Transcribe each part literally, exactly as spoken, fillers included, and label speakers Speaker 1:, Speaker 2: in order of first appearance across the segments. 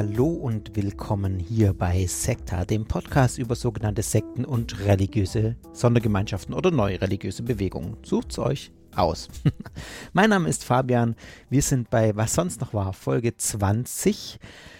Speaker 1: Hallo und willkommen hier bei Sekta, dem Podcast über sogenannte Sekten und religiöse Sondergemeinschaften oder neue religiöse Bewegungen. Sucht's euch aus. Mein Name ist Fabian, wir sind bei Was sonst noch war, Folge zwanzig.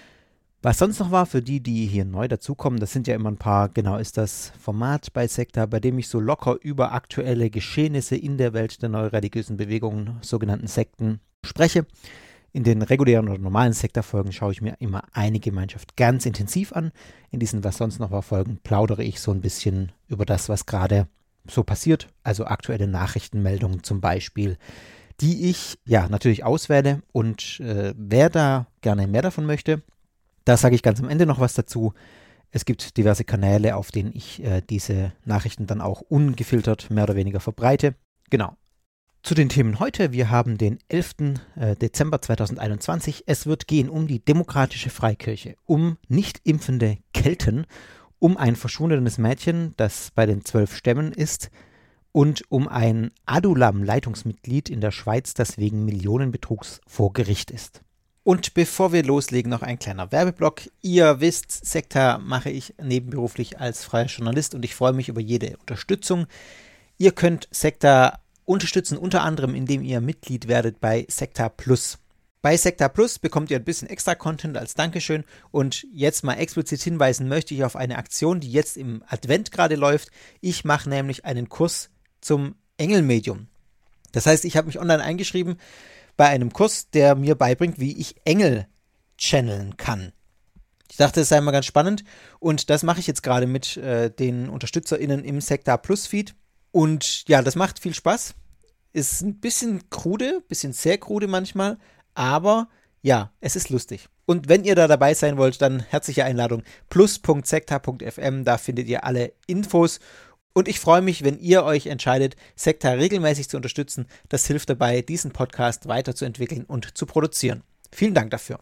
Speaker 1: Was sonst noch war, für die, die hier neu dazukommen, das sind ja immer ein paar, genau ist das Format bei Sekta, bei dem ich so locker über aktuelle Geschehnisse in der Welt der neureligiösen Bewegungen, sogenannten Sekten, spreche. In den regulären oder normalen Sekta-Folgen schaue ich mir immer eine Gemeinschaft ganz intensiv an. In diesen Was sonst noch war Folgen plaudere ich so ein bisschen über das, was gerade so passiert, also aktuelle Nachrichtenmeldungen zum Beispiel, die ich ja natürlich auswähle, und äh, wer da gerne mehr davon möchte, da sage ich ganz am Ende noch was dazu. Es gibt diverse Kanäle, auf denen ich äh, diese Nachrichten dann auch ungefiltert mehr oder weniger verbreite. Genau. Zu den Themen heute. Wir haben den elften Dezember zweitausendeinundzwanzig. Es wird gehen um die demokratische Freikirche, um nicht impfende Kelten, um ein verschwundenes Mädchen, das bei den zwölf Stämmen ist, und um ein Adulam-Leitungsmitglied in der Schweiz, das wegen Millionenbetrugs vor Gericht ist. Und bevor wir loslegen, noch ein kleiner Werbeblock. Ihr wisst, Sekta mache ich nebenberuflich als freier Journalist und ich freue mich über jede Unterstützung. Ihr könnt Sekta unterstützen, unter anderem, indem ihr Mitglied werdet bei Sekta Plus. Bei Sekta Plus bekommt ihr ein bisschen extra Content als Dankeschön, und jetzt mal explizit hinweisen möchte ich auf eine Aktion, die jetzt im Advent gerade läuft. Ich mache nämlich einen Kurs zum Engelmedium. Das heißt, ich habe mich online eingeschrieben bei einem Kurs, der mir beibringt, wie ich Engel channeln kann. Ich dachte, das sei mal ganz spannend, und das mache ich jetzt gerade mit äh, den UnterstützerInnen im Sekta Plus Feed. Und ja, das macht viel Spaß. Ist ein bisschen krude, bisschen sehr krude manchmal, aber ja, es ist lustig. Und wenn ihr da dabei sein wollt, dann herzliche Einladung. plus punkt sekta punkt f m, da findet ihr alle Infos. Und ich freue mich, wenn ihr euch entscheidet, Sekta regelmäßig zu unterstützen. Das hilft dabei, diesen Podcast weiterzuentwickeln und zu produzieren. Vielen Dank dafür.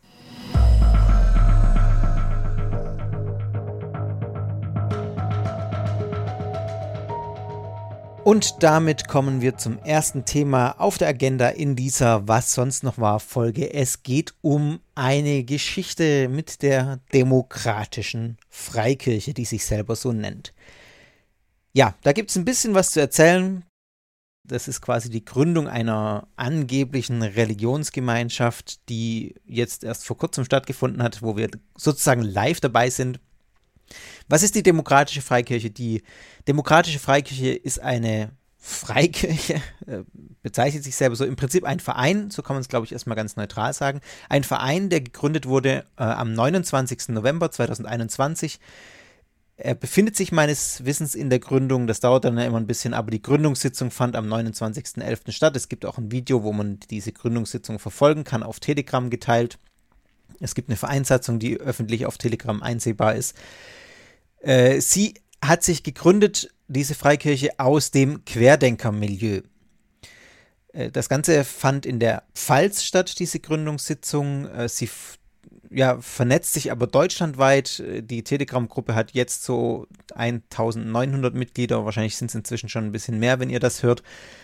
Speaker 1: Und damit kommen wir zum ersten Thema auf der Agenda in dieser Was sonst noch war Folge. Es geht um eine Geschichte mit der demokratischen Freikirche, die sich selber so nennt. Ja, da gibt es ein bisschen was zu erzählen. Das ist quasi die Gründung einer angeblichen Religionsgemeinschaft, die jetzt erst vor kurzem stattgefunden hat, wo wir sozusagen live dabei sind. Was ist die demokratische Freikirche? Die demokratische Freikirche ist eine Freikirche, äh, bezeichnet sich selber so, im Prinzip ein Verein, so kann man es, glaube ich, erstmal ganz neutral sagen. Ein Verein, der gegründet wurde äh, am neunundzwanzigsten November zweitausendeinundzwanzig. Er befindet sich meines Wissens in der Gründung, das dauert dann ja immer ein bisschen, aber die Gründungssitzung fand am neunundzwanzigsten elften statt. Es gibt auch ein Video, wo man diese Gründungssitzung verfolgen kann, auf Telegram geteilt. Es gibt eine Vereinssatzung, die öffentlich auf Telegram einsehbar ist. Äh, sie hat sich gegründet, diese Freikirche, aus dem Querdenker-Milieu. Äh, das Ganze fand in der Pfalz statt, diese Gründungssitzung. Äh, sie f- ja, vernetzt sich aber deutschlandweit. Die Telegram-Gruppe hat jetzt so eintausendneunhundert Mitglieder. Wahrscheinlich sind es inzwischen schon ein bisschen mehr, wenn ihr das hört.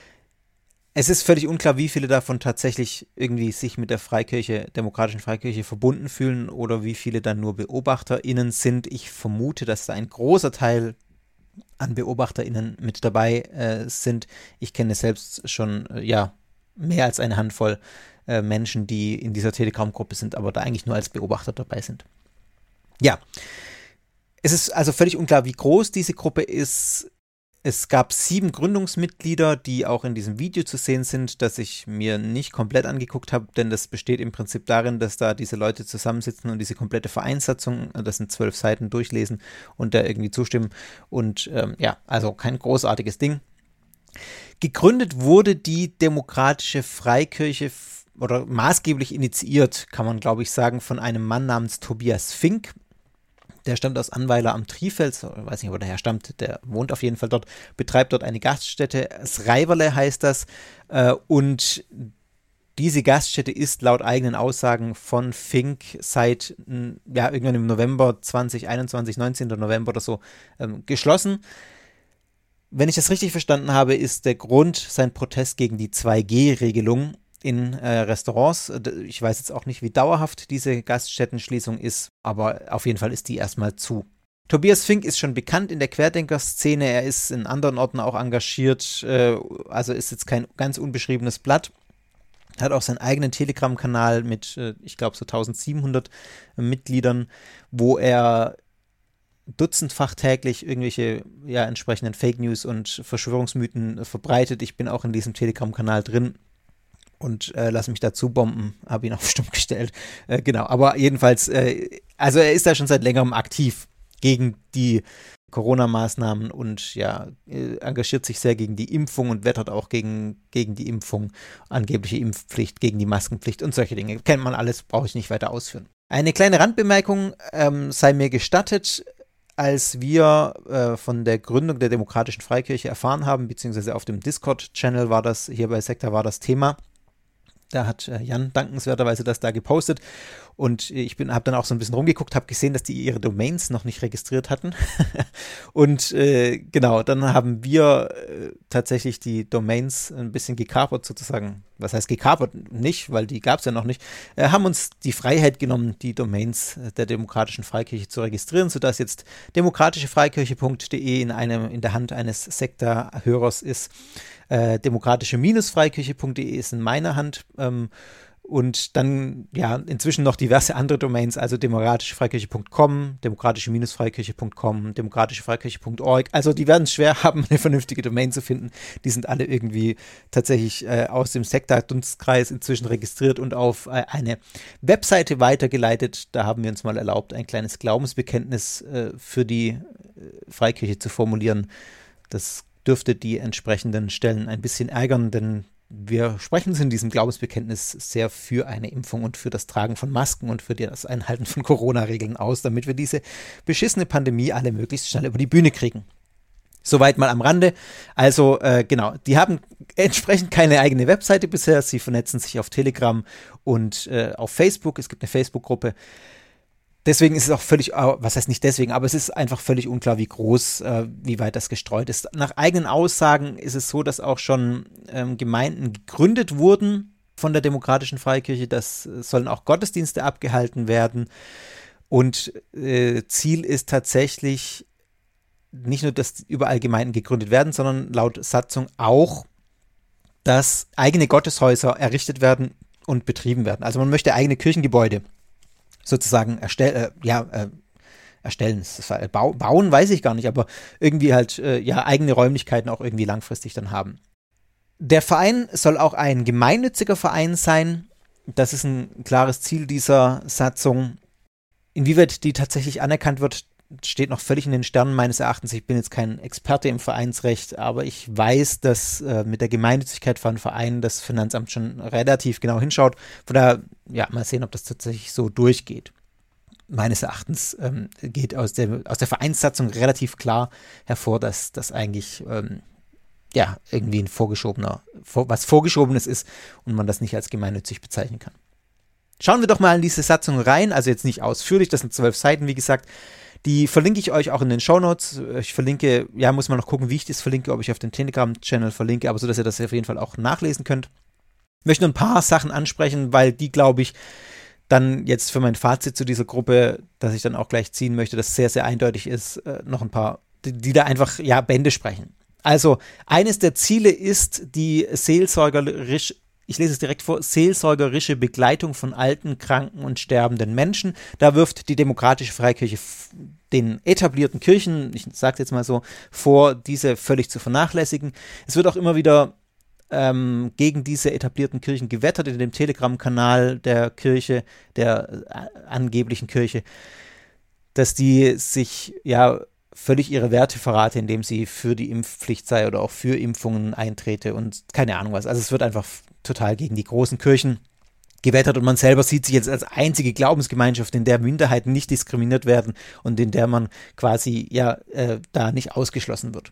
Speaker 1: Es ist völlig unklar, wie viele davon tatsächlich irgendwie sich mit der Freikirche, demokratischen Freikirche verbunden fühlen oder wie viele dann nur BeobachterInnen sind. Ich vermute, dass da ein großer Teil an BeobachterInnen mit dabei äh, sind. Ich kenne selbst schon, äh, ja, mehr als eine Handvoll äh, Menschen, die in dieser Telegram-Gruppe sind, aber da eigentlich nur als Beobachter dabei sind. Ja, es ist also völlig unklar, wie groß diese Gruppe ist. Es gab sieben Gründungsmitglieder, die auch in diesem Video zu sehen sind, das ich mir nicht komplett angeguckt habe, denn das besteht im Prinzip darin, dass da diese Leute zusammensitzen und diese komplette Vereinssatzung, das sind zwölf Seiten, durchlesen und da irgendwie zustimmen. Und ähm, ja, also kein großartiges Ding. Gegründet wurde die demokratische Freikirche f- oder maßgeblich initiiert, kann man glaube ich sagen, von einem Mann namens Tobias Fink. Der stammt aus Annweiler am Trifels, ich weiß nicht, wo der herstammt, der wohnt auf jeden Fall dort, betreibt dort eine Gaststätte, Sreiverle heißt das, äh, und diese Gaststätte ist laut eigenen Aussagen von Fink seit, ja, irgendwann im November zweitausendeinundzwanzig, neunzehnten November oder so, ähm, geschlossen. Wenn ich das richtig verstanden habe, ist der Grund sein Protest gegen die zwei G Regelung. in äh, Restaurants. Ich weiß jetzt auch nicht, wie dauerhaft diese Gaststättenschließung ist, aber auf jeden Fall ist die erstmal zu. Tobias Fink ist schon bekannt in der Querdenker-Szene, er ist in anderen Orten auch engagiert, äh, also ist jetzt kein ganz unbeschriebenes Blatt. Hat auch seinen eigenen Telegram-Kanal mit, äh, ich glaube, so eintausendsiebenhundert Mitgliedern, wo er dutzendfach täglich irgendwelche ja, entsprechenden Fake News und Verschwörungsmythen äh, verbreitet. Ich bin auch in diesem Telegram-Kanal drin und äh, lasse mich dazu bomben, habe ihn auf stumm gestellt. Äh, genau, aber jedenfalls, äh, also er ist da schon seit längerem aktiv gegen die Corona-Maßnahmen und ja, äh, engagiert sich sehr gegen die Impfung und wettert auch gegen, gegen die Impfung, angebliche Impfpflicht, gegen die Maskenpflicht und solche Dinge. Kennt man alles, brauche ich nicht weiter ausführen. Eine kleine Randbemerkung ähm, sei mir gestattet. Als wir äh, von der Gründung der Demokratischen Freikirche erfahren haben, beziehungsweise auf dem Discord-Channel war das, hier bei Sekta war das Thema, da hat äh, Jan dankenswerterweise das da gepostet und ich habe dann auch so ein bisschen rumgeguckt, habe gesehen, dass die ihre Domains noch nicht registriert hatten und äh, genau, dann haben wir äh, tatsächlich die Domains ein bisschen gekapert sozusagen. Was heißt gekapert? Nicht, weil die gab es ja noch nicht. Äh, haben uns die Freiheit genommen, die Domains der Demokratischen Freikirche zu registrieren, sodass jetzt demokratische freikirche punkt de in, einem, in der Hand eines Sekta-Hörers ist. Äh, demokratische-freikirche punkt de ist in meiner Hand. Ähm, und dann, ja, inzwischen noch diverse andere Domains, also demokratische freikirche punkt com, demokratische-freikirche punkt com, demokratische freikirche punkt org. Also die werden es schwer haben, eine vernünftige Domain zu finden. Die sind alle irgendwie tatsächlich äh, aus dem Sekta-Dunstkreis inzwischen registriert und auf äh, eine Webseite weitergeleitet. Da haben wir uns mal erlaubt, ein kleines Glaubensbekenntnis äh, für die äh, Freikirche zu formulieren. Das dürfte die entsprechenden Stellen ein bisschen ärgern, denn wir sprechen uns in diesem Glaubensbekenntnis sehr für eine Impfung und für das Tragen von Masken und für das Einhalten von Corona-Regeln aus, damit wir diese beschissene Pandemie alle möglichst schnell über die Bühne kriegen. Soweit mal am Rande. Also äh, genau, die haben entsprechend keine eigene Webseite bisher. Sie vernetzen sich auf Telegram und äh, auf Facebook. Es gibt eine Facebook-Gruppe. Deswegen ist es auch völlig, was heißt nicht deswegen, aber es ist einfach völlig unklar, wie groß, äh, wie weit das gestreut ist. Nach eigenen Aussagen ist es so, dass auch schon ähm, Gemeinden gegründet wurden von der Demokratischen Freikirche. Das äh, sollen auch Gottesdienste abgehalten werden. Und äh, Ziel ist tatsächlich nicht nur, dass überall Gemeinden gegründet werden, sondern laut Satzung auch, dass eigene Gotteshäuser errichtet werden und betrieben werden. Also man möchte eigene Kirchengebäude sozusagen erstell, äh, ja, äh, erstellen, Bau, bauen weiß ich gar nicht, aber irgendwie halt äh, ja eigene Räumlichkeiten auch irgendwie langfristig dann haben. Der Verein soll auch ein gemeinnütziger Verein sein. Das ist ein klares Ziel dieser Satzung. Inwieweit die tatsächlich anerkannt wird, steht noch völlig in den Sternen meines Erachtens. Ich bin jetzt kein Experte im Vereinsrecht, aber ich weiß, dass äh, mit der Gemeinnützigkeit von Vereinen das Finanzamt schon relativ genau hinschaut. Von daher, ja, mal sehen, ob das tatsächlich so durchgeht. Meines Erachtens ähm, geht aus der, aus der Vereinssatzung relativ klar hervor, dass das eigentlich ähm, ja, irgendwie ein vorgeschobener, vor, was Vorgeschobenes ist und man das nicht als gemeinnützig bezeichnen kann. Schauen wir doch mal in diese Satzung rein, also jetzt nicht ausführlich, das sind zwölf Seiten, wie gesagt. Die verlinke ich euch auch in den Shownotes. Ich verlinke, ja, muss man noch gucken, wie ich das verlinke, ob ich auf den Telegram-Channel verlinke, aber so, dass ihr das auf jeden Fall auch nachlesen könnt. Ich möchte nur ein paar Sachen ansprechen, weil die, glaube ich, dann jetzt für mein Fazit zu dieser Gruppe, das ich dann auch gleich ziehen möchte, das sehr, sehr eindeutig ist, äh, noch ein paar, die, die da einfach, ja, Bände sprechen. Also, eines der Ziele ist die seelsorgerisch Ich lese es direkt vor, seelsorgerische Begleitung von alten, kranken und sterbenden Menschen. Da wirft die Demokratische Freikirche den etablierten Kirchen, ich sage es jetzt mal so, vor, diese völlig zu vernachlässigen. Es wird auch immer wieder ähm, gegen diese etablierten Kirchen gewettert in dem Telegram-Kanal der Kirche, der äh, angeblichen Kirche, dass die sich ja völlig ihre Werte verrate, indem sie für die Impfpflicht sei oder auch für Impfungen eintrete und keine Ahnung was. Also es wird einfach total gegen die großen Kirchen gewettert und man selber sieht sich jetzt als einzige Glaubensgemeinschaft, in der Minderheiten nicht diskriminiert werden und in der man quasi ja äh, da nicht ausgeschlossen wird.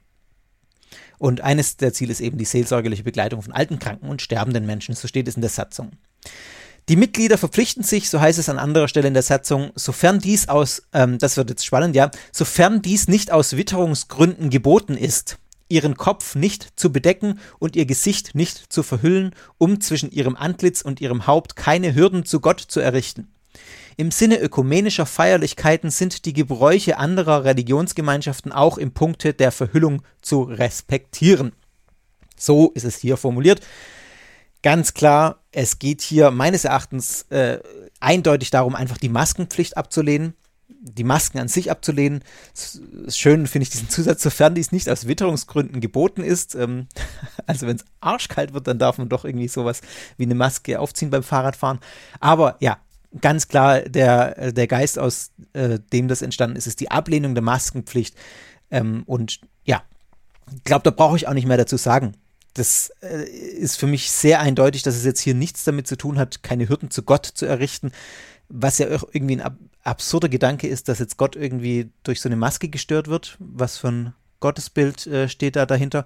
Speaker 1: Und eines der Ziele ist eben die seelsorgerliche Begleitung von alten, kranken und sterbenden Menschen, so steht es in der Satzung. Die Mitglieder verpflichten sich, so heißt es an anderer Stelle in der Satzung, sofern dies aus, ähm, das wird jetzt spannend, ja, sofern dies nicht aus Witterungsgründen geboten ist, ihren Kopf nicht zu bedecken und ihr Gesicht nicht zu verhüllen, um zwischen ihrem Antlitz und ihrem Haupt keine Hürden zu Gott zu errichten. Im Sinne ökumenischer Feierlichkeiten sind die Gebräuche anderer Religionsgemeinschaften auch im Punkte der Verhüllung zu respektieren. So ist es hier formuliert. Ganz klar, es geht hier meines Erachtens äh, eindeutig darum, einfach die Maskenpflicht abzulehnen, die Masken an sich abzulehnen. Schön finde ich diesen Zusatz, sofern dies nicht aus Witterungsgründen geboten ist. Ähm, also wenn es arschkalt wird, dann darf man doch irgendwie sowas wie eine Maske aufziehen beim Fahrradfahren. Aber ja, ganz klar, der, der Geist, aus äh, dem das entstanden ist, ist die Ablehnung der Maskenpflicht. Ähm, und ja, ich glaube, da brauche ich auch nicht mehr dazu sagen. Das äh, ist für mich sehr eindeutig, dass es jetzt hier nichts damit zu tun hat, keine Hürden zu Gott zu errichten, was ja auch irgendwie ein ab- absurder Gedanke ist, dass jetzt Gott irgendwie durch so eine Maske gestört wird. Was für ein Gottesbild äh, steht da dahinter?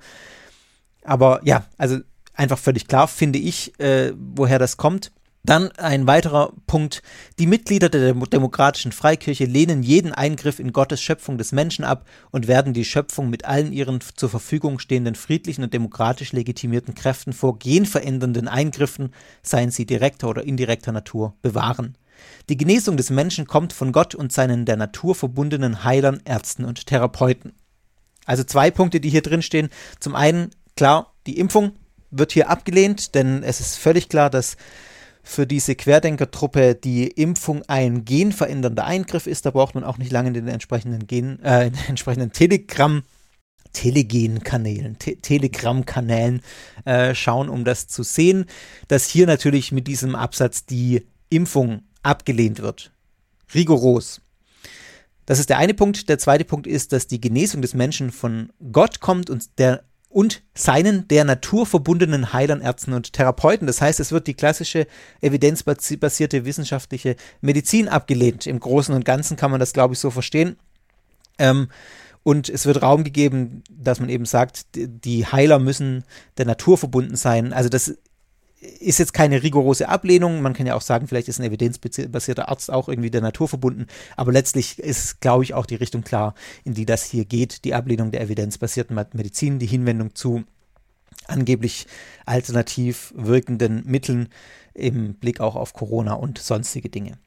Speaker 1: Aber ja, also einfach völlig klar, finde ich, äh, woher das kommt. Dann ein weiterer Punkt. Die Mitglieder der Demokratischen Freikirche lehnen jeden Eingriff in Gottes Schöpfung des Menschen ab und werden die Schöpfung mit allen ihren zur Verfügung stehenden friedlichen und demokratisch legitimierten Kräften vor genverändernden Eingriffen, seien sie direkter oder indirekter Natur, bewahren. Die Genesung des Menschen kommt von Gott und seinen der Natur verbundenen Heilern, Ärzten und Therapeuten. Also zwei Punkte, die hier drin stehen. Zum einen, klar, die Impfung wird hier abgelehnt, denn es ist völlig klar, dass für diese Querdenkertruppe die Impfung ein genverändernder Eingriff ist. Da braucht man auch nicht lange in den entsprechenden, Gen, äh, in den entsprechenden Telegram, Telegen-Kanälen, Te- Telegram-Kanälen äh, schauen, um das zu sehen, dass hier natürlich mit diesem Absatz die Impfung abgelehnt wird. Rigoros. Das ist der eine Punkt. Der zweite Punkt ist, dass die Genesung des Menschen von Gott kommt und der und seinen der Natur verbundenen Heilern, Ärzten und Therapeuten. Das heißt, es wird die klassische evidenzbasierte wissenschaftliche Medizin abgelehnt. Im Großen und Ganzen kann man das, glaube ich, so verstehen. Ähm, und es wird Raum gegeben, dass man eben sagt, die Heiler müssen der Natur verbunden sein. Also das ist jetzt keine rigorose Ablehnung. Man kann ja auch sagen, vielleicht ist ein evidenzbasierter Arzt auch irgendwie der Natur verbunden. Aber letztlich ist, glaube ich, auch die Richtung klar, in die das hier geht. Die Ablehnung der evidenzbasierten Medizin, die Hinwendung zu angeblich alternativ wirkenden Mitteln im Blick auch auf Corona und sonstige Dinge.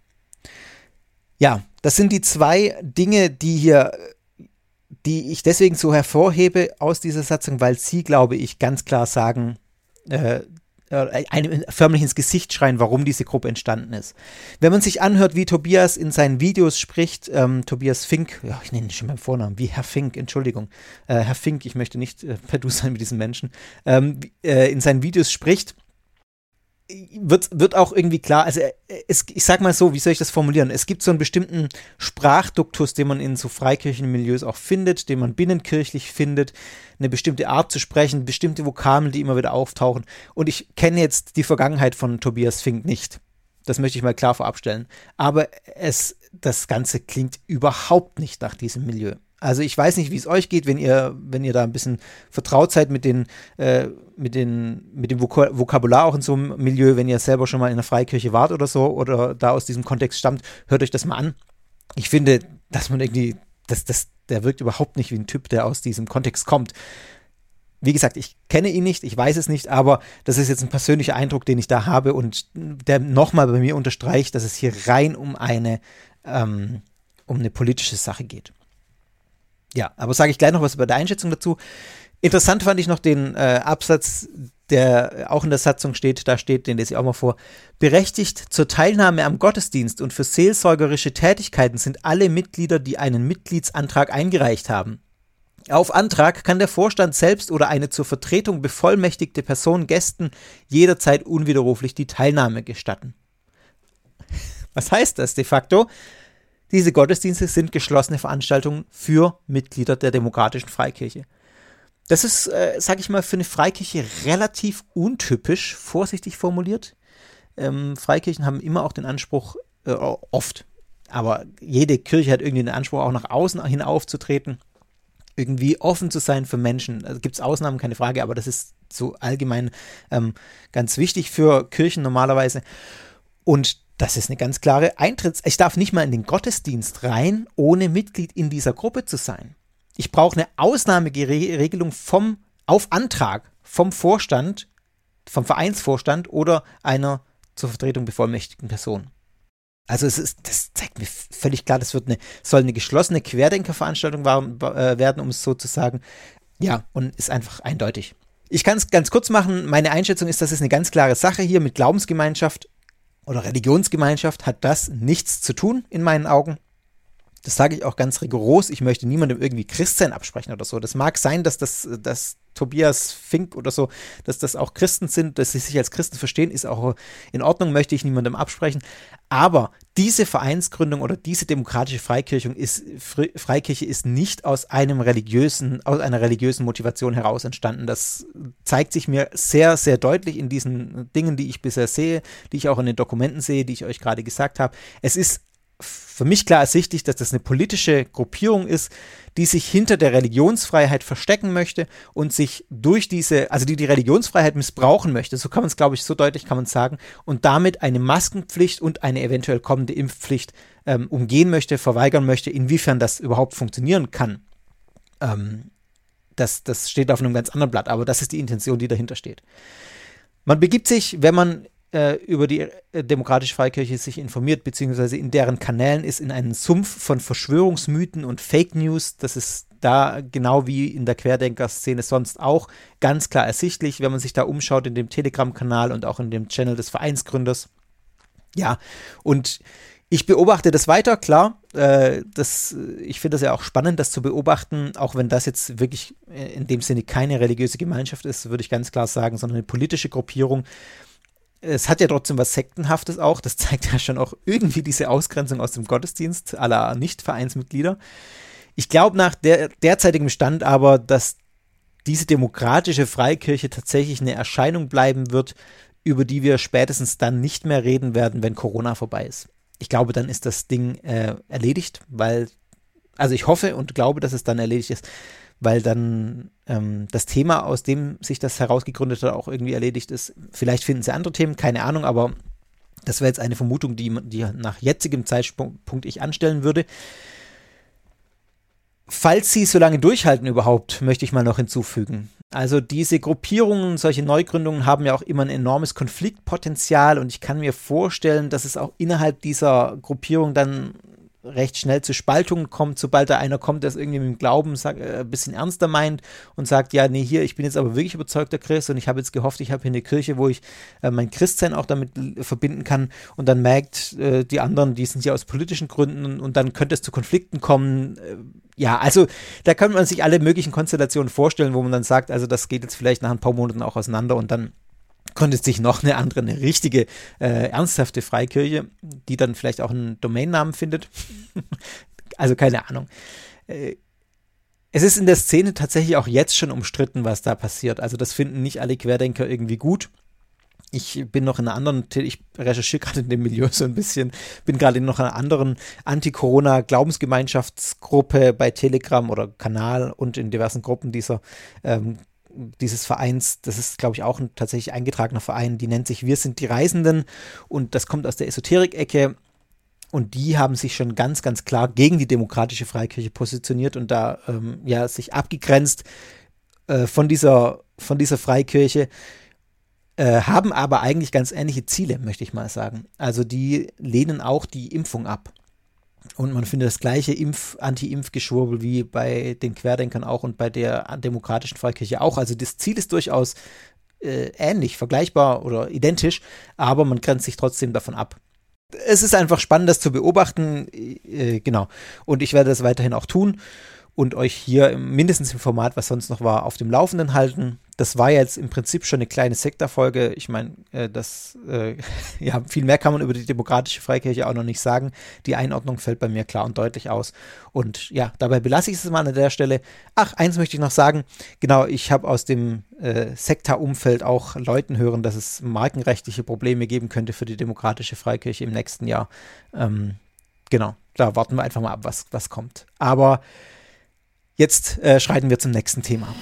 Speaker 1: Ja, das sind die zwei Dinge, die hier, die ich deswegen so hervorhebe aus dieser Satzung, weil sie, glaube ich, ganz klar sagen, äh, einem förmlich ins Gesicht schreien, warum diese Gruppe entstanden ist. Wenn man sich anhört, wie Tobias in seinen Videos spricht, ähm, Tobias Fink, ja, ich nenne ihn schon beim Vornamen, wie Herr Fink, Entschuldigung, äh, Herr Fink, ich möchte nicht äh, per Du sein mit diesen Menschen, ähm, äh, in seinen Videos spricht, wird, wird auch irgendwie klar, also es, ich sag mal so, wie soll ich das formulieren? Es gibt so einen bestimmten Sprachduktus, den man in so Freikirchenmilieus auch findet, den man binnenkirchlich findet, eine bestimmte Art zu sprechen, bestimmte Vokabeln, die immer wieder auftauchen. Und ich kenne jetzt die Vergangenheit von Tobias Fink nicht. Das möchte ich mal klar vorabstellen. Aber es, das Ganze klingt überhaupt nicht nach diesem Milieu. Also ich weiß nicht, wie es euch geht, wenn ihr, wenn ihr da ein bisschen vertraut seid mit den, äh, mit den, mit dem Vok- Vokabular auch in so einem Milieu, wenn ihr selber schon mal in einer Freikirche wart oder so oder da aus diesem Kontext stammt, hört euch das mal an. Ich finde, dass man irgendwie, dass, dass, der wirkt überhaupt nicht wie ein Typ, der aus diesem Kontext kommt. Wie gesagt, ich kenne ihn nicht, ich weiß es nicht, aber das ist jetzt ein persönlicher Eindruck, den ich da habe und der nochmal bei mir unterstreicht, dass es hier rein um eine, ähm, um eine politische Sache geht. Ja, aber sage ich gleich noch was über die Einschätzung dazu. Interessant fand ich noch den äh, Absatz, der auch in der Satzung steht, da steht, den lese ich auch mal vor. Berechtigt zur Teilnahme am Gottesdienst und für seelsorgerische Tätigkeiten sind alle Mitglieder, die einen Mitgliedsantrag eingereicht haben. Auf Antrag kann der Vorstand selbst oder eine zur Vertretung bevollmächtigte Person Gästen jederzeit unwiderruflich die Teilnahme gestatten. Was heißt das de facto? Diese Gottesdienste sind geschlossene Veranstaltungen für Mitglieder der Demokratischen Freikirche. Das ist, äh, sage ich mal, für eine Freikirche relativ untypisch, vorsichtig formuliert. Ähm, Freikirchen haben immer auch den Anspruch, äh, oft, aber jede Kirche hat irgendwie den Anspruch, auch nach außen hin aufzutreten, irgendwie offen zu sein für Menschen. Also gibt es Ausnahmen, keine Frage, aber das ist so allgemein ähm, ganz wichtig für Kirchen normalerweise. Und das ist eine ganz klare Eintritts... Ich darf nicht mal in den Gottesdienst rein, ohne Mitglied in dieser Gruppe zu sein. ich brauche eine Ausnahmeregelung vom, auf Antrag vom Vorstand, vom Vereinsvorstand oder einer zur Vertretung bevollmächtigten Person. Also es ist, das zeigt mir völlig klar, das wird eine, soll eine geschlossene Querdenkerveranstaltung werden, um es so zu sagen. Ja, und ist einfach eindeutig. Ich kann es ganz kurz machen. Meine Einschätzung ist, das ist eine ganz klare Sache hier mit Glaubensgemeinschaft oder Religionsgemeinschaft hat das nichts zu tun in meinen Augen. Das sage ich auch ganz rigoros. Ich möchte niemandem irgendwie Christsein absprechen oder so. Das mag sein, dass das dass Tobias Fink oder so, dass das auch Christen sind, dass sie sich als Christen verstehen, ist auch in Ordnung, möchte ich niemandem absprechen. Aber diese Vereinsgründung oder diese demokratische Freikirche ist, Freikirche ist nicht aus einem religiösen, aus einer religiösen Motivation heraus entstanden. Das zeigt sich mir sehr, sehr deutlich in diesen Dingen, die ich bisher sehe, die ich auch in den Dokumenten sehe, die ich euch gerade gesagt habe. Es ist für mich klar ersichtlich, dass das eine politische Gruppierung ist, die sich hinter der Religionsfreiheit verstecken möchte und sich durch diese, also die die Religionsfreiheit missbrauchen möchte, so kann man es, glaube ich, so deutlich kann man sagen, und damit eine Maskenpflicht und eine eventuell kommende Impfpflicht ähm, umgehen möchte, verweigern möchte, inwiefern das überhaupt funktionieren kann. Ähm, das, das steht auf einem ganz anderen Blatt, aber das ist die Intention, die dahinter steht. Man begibt sich, wenn man über die Demokratische Freikirche sich informiert, beziehungsweise in deren Kanälen ist, in einen Sumpf von Verschwörungsmythen und Fake News. Das ist da genau wie in der Querdenker-Szene sonst auch ganz klar ersichtlich, wenn man sich da umschaut in dem Telegram-Kanal und auch in dem Channel des Vereinsgründers. Ja, und ich beobachte das weiter, klar. Äh, das, ich finde das ja auch spannend, das zu beobachten, auch wenn das jetzt wirklich in dem Sinne keine religiöse Gemeinschaft ist, würde ich ganz klar sagen, sondern eine politische Gruppierung. Es hat ja trotzdem was Sektenhaftes auch, das zeigt ja schon auch irgendwie diese Ausgrenzung aus dem Gottesdienst aller Nicht-Vereinsmitglieder. Ich glaube nach der, derzeitigem Stand aber, dass diese demokratische Freikirche tatsächlich eine Erscheinung bleiben wird, über die wir spätestens dann nicht mehr reden werden, wenn Corona vorbei ist. Ich glaube, dann ist das Ding äh, erledigt, weil, also ich hoffe und glaube, dass es dann erledigt ist, weil dann ähm, das Thema, aus dem sich das herausgegründet hat, auch irgendwie erledigt ist. Vielleicht finden sie andere Themen, keine Ahnung, aber das wäre jetzt eine Vermutung, die, die nach jetzigem Zeitpunkt ich anstellen würde. Falls sie so lange durchhalten überhaupt, möchte ich mal noch hinzufügen. Also diese Gruppierungen, solche Neugründungen haben ja auch immer ein enormes Konfliktpotenzial und ich kann mir vorstellen, dass es auch innerhalb dieser Gruppierung dann recht schnell zu Spaltungen kommt, sobald da einer kommt, der es irgendwie mit dem Glauben sag, äh, ein bisschen ernster meint und sagt, ja, nee, hier, ich bin jetzt aber wirklich überzeugter Christ und ich habe jetzt gehofft, ich habe hier eine Kirche, wo ich äh, mein Christsein auch damit äh, verbinden kann und dann merkt äh, die anderen, die sind ja aus politischen Gründen und, und dann könnte es zu Konflikten kommen. Äh, ja, also da kann man sich alle möglichen Konstellationen vorstellen, wo man dann sagt, also das geht jetzt vielleicht nach ein paar Monaten auch auseinander und dann gründet sich noch eine andere, eine richtige, äh, ernsthafte Freikirche, die dann vielleicht auch einen Domainnamen findet. Also keine Ahnung. Äh, es ist in der Szene tatsächlich auch jetzt schon umstritten, was da passiert. Also das finden nicht alle Querdenker irgendwie gut. Ich bin noch in einer anderen, ich recherchiere gerade in dem Milieu so ein bisschen, bin gerade in noch einer anderen Anti-Corona-Glaubensgemeinschaftsgruppe bei Telegram oder Kanal und in diversen Gruppen dieser ähm, dieses Vereins, das ist, glaube ich, auch ein tatsächlich eingetragener Verein, die nennt sich Wir sind die Reisenden und das kommt aus der Esoterik-Ecke und die haben sich schon ganz, ganz klar gegen die demokratische Freikirche positioniert und da ähm, ja sich abgegrenzt äh, von dieser, von dieser Freikirche, äh, haben aber eigentlich ganz ähnliche Ziele, möchte ich mal sagen. Also die lehnen auch die Impfung ab. Und man findet das gleiche Impf-, Anti-Impf-Geschwurbel wie bei den Querdenkern auch und bei der demokratischen Freikirche auch. Also das Ziel ist durchaus äh, ähnlich, vergleichbar oder identisch, aber man grenzt sich trotzdem davon ab. Es ist einfach spannend, das zu beobachten, äh, genau. Und ich werde das weiterhin auch tun und euch hier mindestens im Format, was sonst noch war, auf dem Laufenden halten. Das war jetzt im Prinzip schon eine kleine Sekta-Folge. Ich meine, äh, das, äh, ja, viel mehr kann man über die demokratische Freikirche auch noch nicht sagen. Die Einordnung fällt bei mir klar und deutlich aus. Und ja, dabei belasse ich es mal an der Stelle. Ach, eins möchte ich noch sagen. Genau, ich habe aus dem äh, Sekta-Umfeld auch Leuten hören, dass es markenrechtliche Probleme geben könnte für die demokratische Freikirche im nächsten Jahr. Ähm, genau, da warten wir einfach mal ab, was, was kommt. Aber jetzt äh, schreiten wir zum nächsten Thema.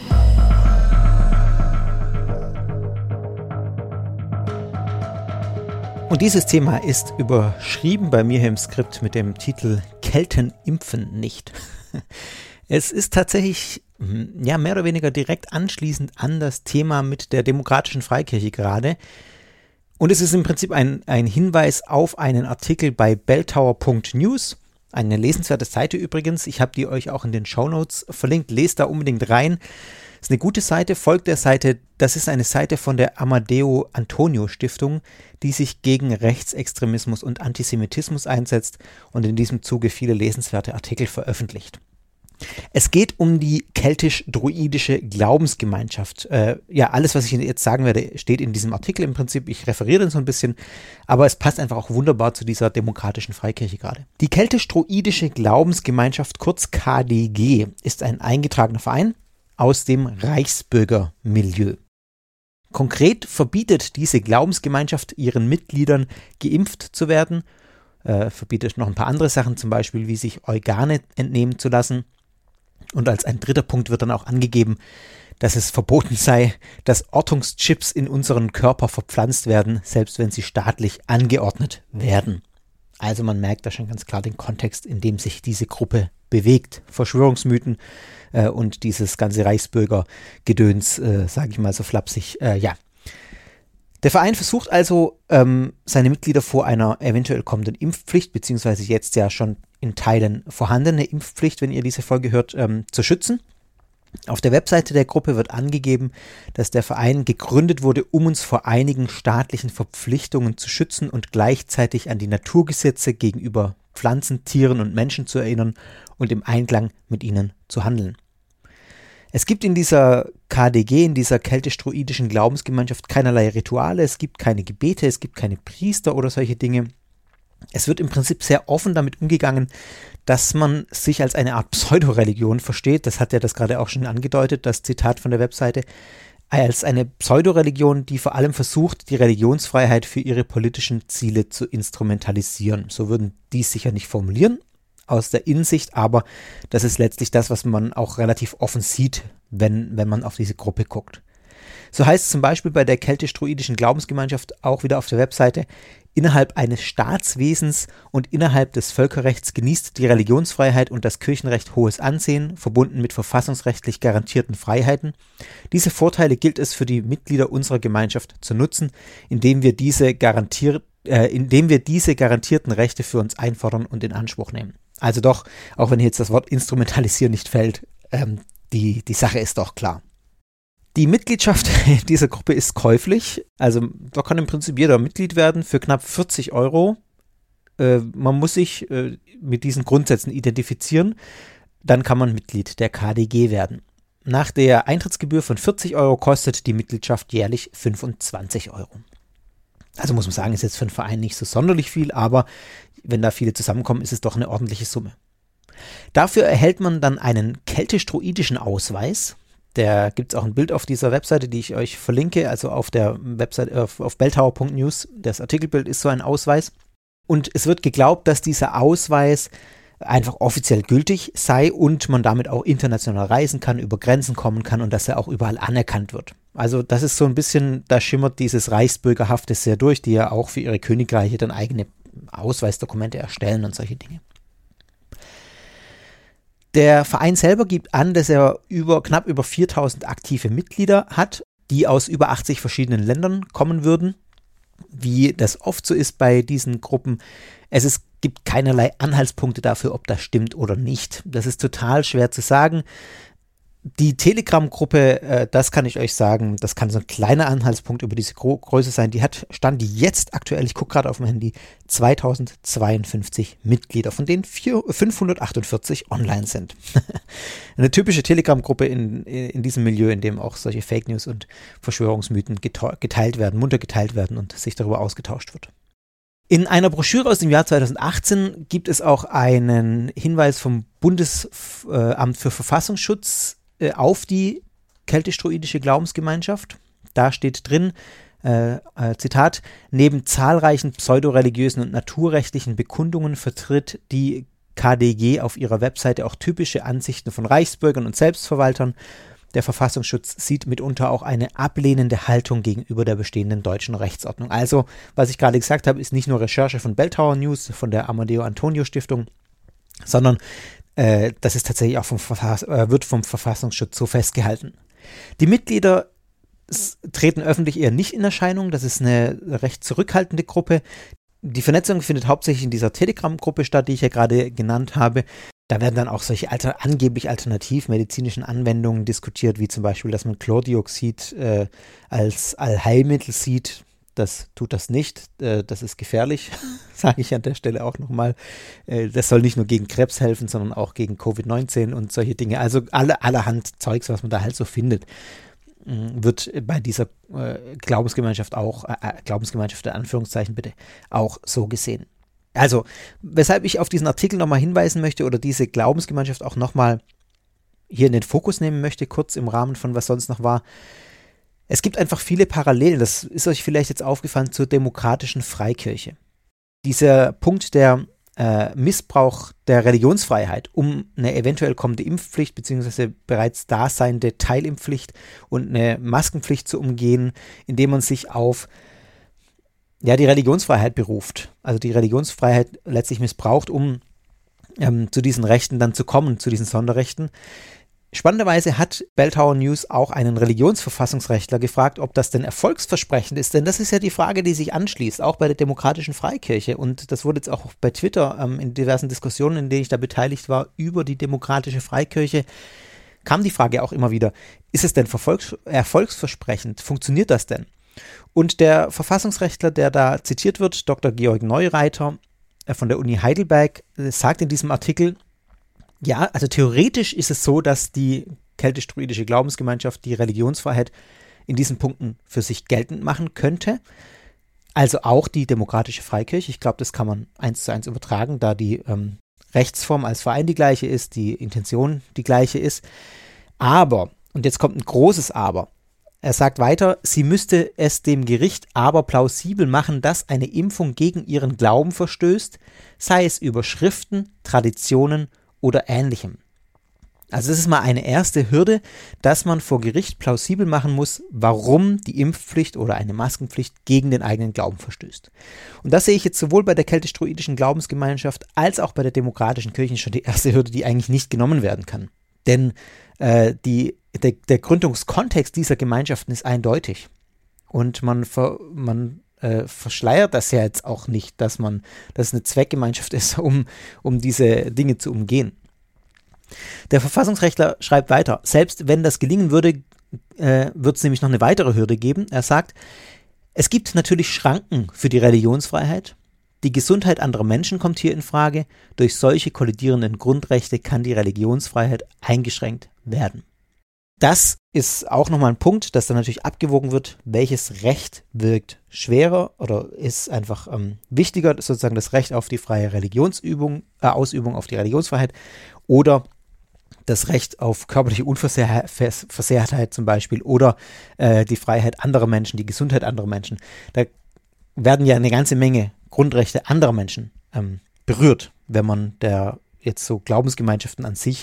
Speaker 1: Und dieses Thema ist überschrieben bei mir hier im Skript mit dem Titel Kelten impfen nicht. Es ist tatsächlich ja, mehr oder weniger direkt anschließend an das Thema mit der demokratischen Freikirche gerade. Und es ist im Prinzip ein, ein Hinweis auf einen Artikel bei belltower punkt news. Eine lesenswerte Seite übrigens. Ich habe die euch auch in den Shownotes verlinkt. Lest da unbedingt rein. Ist eine gute Seite, folgt der Seite. Das ist eine Seite von der Amadeo Antonio Stiftung, die sich gegen Rechtsextremismus und Antisemitismus einsetzt und in diesem Zuge viele lesenswerte Artikel veröffentlicht. Es geht um die keltisch-druidische Glaubensgemeinschaft. Äh, ja, alles, was ich jetzt sagen werde, steht in diesem Artikel im Prinzip. Ich referiere den so ein bisschen, aber es passt einfach auch wunderbar zu dieser demokratischen Freikirche gerade. Die keltisch-druidische Glaubensgemeinschaft, kurz K D G, ist ein eingetragener Verein aus dem Reichsbürgermilieu. Konkret verbietet diese Glaubensgemeinschaft ihren Mitgliedern, geimpft zu werden, äh, verbietet noch ein paar andere Sachen, zum Beispiel wie sich Organe entnehmen zu lassen. Und als ein dritter Punkt wird dann auch angegeben, dass es verboten sei, dass Ortungschips in unseren Körper verpflanzt werden, selbst wenn sie staatlich angeordnet werden. Also man merkt da schon ganz klar den Kontext, in dem sich diese Gruppe bewegt. Verschwörungsmythen äh, und dieses ganze Reichsbürgergedöns, äh, sage ich mal so flapsig, äh, ja. Der Verein versucht also, ähm, seine Mitglieder vor einer eventuell kommenden Impfpflicht, beziehungsweise jetzt ja schon in Teilen vorhandene Impfpflicht, wenn ihr diese Folge hört, ähm, zu schützen. Auf der Webseite der Gruppe wird angegeben, dass der Verein gegründet wurde, um uns vor einigen staatlichen Verpflichtungen zu schützen und gleichzeitig an die Naturgesetze gegenüber Pflanzen, Tieren und Menschen zu erinnern und im Einklang mit ihnen zu handeln. Es gibt in dieser K D G, in dieser keltisch-druidischen Glaubensgemeinschaft keinerlei Rituale, es gibt keine Gebete, es gibt keine Priester oder solche Dinge. Es wird im Prinzip sehr offen damit umgegangen, dass man sich als eine Art Pseudoreligion versteht. Das hat ja das gerade auch schon angedeutet, das Zitat von der Webseite. Als eine Pseudoreligion, die vor allem versucht, die Religionsfreiheit für ihre politischen Ziele zu instrumentalisieren. So würden die es sicher nicht formulieren aus der Innensicht, aber das ist letztlich das, was man auch relativ offen sieht, wenn, wenn man auf diese Gruppe guckt. So heißt es zum Beispiel bei der keltisch-druidischen Glaubensgemeinschaft auch wieder auf der Webseite: Innerhalb eines Staatswesens und innerhalb des Völkerrechts genießt die Religionsfreiheit und das Kirchenrecht hohes Ansehen, verbunden mit verfassungsrechtlich garantierten Freiheiten. Diese Vorteile gilt es für die Mitglieder unserer Gemeinschaft zu nutzen, indem wir diese garantiert, äh, indem wir diese garantierten Rechte für uns einfordern und in Anspruch nehmen. Also doch, auch wenn jetzt das Wort instrumentalisieren nicht fällt, ähm, die, die Sache ist doch klar. Die Mitgliedschaft dieser Gruppe ist käuflich, also da kann im Prinzip jeder Mitglied werden für knapp vierzig Euro. Äh, man muss sich äh, mit diesen Grundsätzen identifizieren, dann kann man Mitglied der K D G werden. Nach der Eintrittsgebühr von vierzig Euro kostet die Mitgliedschaft jährlich fünfundzwanzig Euro. Also muss man sagen, ist jetzt für einen Verein nicht so sonderlich viel, aber wenn da viele zusammenkommen, ist es doch eine ordentliche Summe. Dafür erhält man dann einen keltisch-druidischen Ausweis. Da gibt es auch ein Bild auf dieser Webseite, die ich euch verlinke, also auf der Webseite auf, auf belltower punkt news. Das Artikelbild ist so ein Ausweis. Und es wird geglaubt, dass dieser Ausweis einfach offiziell gültig sei und man damit auch international reisen kann, über Grenzen kommen kann und dass er auch überall anerkannt wird. Also das ist so ein bisschen, da schimmert dieses Reichsbürgerhafte sehr durch, die ja auch für ihre Königreiche dann eigene Ausweisdokumente erstellen und solche Dinge. Der Verein selber gibt an, dass er über, knapp über viertausend aktive Mitglieder hat, die aus über achtzig verschiedenen Ländern kommen würden. Wie das oft so ist bei diesen Gruppen, es ist, gibt keinerlei Anhaltspunkte dafür, ob das stimmt oder nicht. Das ist total schwer zu sagen. Die Telegram-Gruppe, äh, das kann ich euch sagen, das kann so ein kleiner Anhaltspunkt über diese Gro- Größe sein. Die hat, stand jetzt aktuell, ich gucke gerade auf mein Handy, zweitausendzweiundfünfzig Mitglieder, von denen vier, fünfhundertachtundvierzig online sind. Eine typische Telegram-Gruppe in, in diesem Milieu, in dem auch solche Fake News und Verschwörungsmythen geteilt werden, munter geteilt werden und sich darüber ausgetauscht wird. In einer Broschüre aus dem Jahr zweitausendachtzehn gibt es auch einen Hinweis vom Bundesamt für Verfassungsschutz äh, auf die keltisch-druidische Glaubensgemeinschaft. Da steht drin, äh, äh, Zitat, neben zahlreichen pseudoreligiösen und naturrechtlichen Bekundungen vertritt die K D G auf ihrer Webseite auch typische Ansichten von Reichsbürgern und Selbstverwaltern. Der Verfassungsschutz sieht mitunter auch eine ablehnende Haltung gegenüber der bestehenden deutschen Rechtsordnung. Also, was ich gerade gesagt habe, ist nicht nur Recherche von Belltower News, von der Amadeo Antonio Stiftung, sondern äh, das ist tatsächlich auch vom Verfass- äh, wird vom Verfassungsschutz so festgehalten. Die Mitglieder s- treten öffentlich eher nicht in Erscheinung, das ist eine recht zurückhaltende Gruppe. Die Vernetzung findet hauptsächlich in dieser Telegram-Gruppe statt, die ich ja gerade genannt habe. Da werden dann auch solche alter, angeblich alternativmedizinischen Anwendungen diskutiert, wie zum Beispiel, dass man Chlordioxid äh, als Allheilmittel sieht. Das tut das nicht, äh, das ist gefährlich, sage ich an der Stelle auch nochmal. Äh, das soll nicht nur gegen Krebs helfen, sondern auch gegen Covid neunzehn und solche Dinge. Also alle, allerhand Zeugs, was man da halt so findet, wird bei dieser äh, Glaubensgemeinschaft auch, äh, Glaubensgemeinschaft in Anführungszeichen bitte, auch so gesehen. Also, weshalb ich auf diesen Artikel nochmal hinweisen möchte oder diese Glaubensgemeinschaft auch nochmal hier in den Fokus nehmen möchte, kurz im Rahmen von was sonst noch war. Es gibt einfach viele Parallelen, das ist euch vielleicht jetzt aufgefallen, zur demokratischen Freikirche. Dieser Punkt der äh, Missbrauch der Religionsfreiheit, um eine eventuell kommende Impfpflicht beziehungsweise bereits daseinende Teilimpfpflicht und eine Maskenpflicht zu umgehen, indem man sich auf ja, die Religionsfreiheit beruft, also die Religionsfreiheit letztlich missbraucht, um ähm, zu diesen Rechten dann zu kommen, zu diesen Sonderrechten. Spannenderweise hat Belltower News auch einen Religionsverfassungsrechtler gefragt, ob das denn erfolgsversprechend ist, denn das ist ja die Frage, die sich anschließt, auch bei der demokratischen Freikirche, und das wurde jetzt auch bei Twitter ähm, in diversen Diskussionen, in denen ich da beteiligt war, über die demokratische Freikirche, kam die Frage auch immer wieder, ist es denn verfolgs- erfolgsversprechend, funktioniert das denn? Und der Verfassungsrechtler, der da zitiert wird, Doktor Georg Neureiter äh, von der Uni Heidelberg, äh, sagt in diesem Artikel, ja, also theoretisch ist es so, dass die keltisch-druidische Glaubensgemeinschaft die Religionsfreiheit in diesen Punkten für sich geltend machen könnte. Also auch die demokratische Freikirche. Ich glaube, das kann man eins zu eins übertragen, da die ähm, Rechtsform als Verein die gleiche ist, die Intention die gleiche ist. Aber, und jetzt kommt ein großes Aber, er sagt weiter, sie müsste es dem Gericht aber plausibel machen, dass eine Impfung gegen ihren Glauben verstößt, sei es über Schriften, Traditionen oder Ähnlichem. Also das ist mal eine erste Hürde, dass man vor Gericht plausibel machen muss, warum die Impfpflicht oder eine Maskenpflicht gegen den eigenen Glauben verstößt. Und das sehe ich jetzt sowohl bei der keltisch-druidischen Glaubensgemeinschaft als auch bei der demokratischen Kirche schon die erste Hürde, die eigentlich nicht genommen werden kann. Denn äh, die, der, der Gründungskontext dieser Gemeinschaften ist eindeutig. Und man, ver, man äh, verschleiert das ja jetzt auch nicht, dass man, dass es eine Zweckgemeinschaft ist, um, um diese Dinge zu umgehen. Der Verfassungsrechtler schreibt weiter, selbst wenn das gelingen würde, äh, wird es nämlich noch eine weitere Hürde geben. Er sagt, es gibt natürlich Schranken für die Religionsfreiheit. Die Gesundheit anderer Menschen kommt hier in Frage. Durch solche kollidierenden Grundrechte kann die Religionsfreiheit eingeschränkt werden. Das ist auch nochmal ein Punkt, dass dann natürlich abgewogen wird, welches Recht wirkt schwerer oder ist einfach ähm, wichtiger, sozusagen das Recht auf die freie Religionsübung, äh, Ausübung auf die Religionsfreiheit oder das Recht auf körperliche Unversehrtheit zum Beispiel oder äh, die Freiheit anderer Menschen, die Gesundheit anderer Menschen. Da werden ja eine ganze Menge Grundrechte anderer Menschen ähm, berührt, wenn man der jetzt so Glaubensgemeinschaften an sich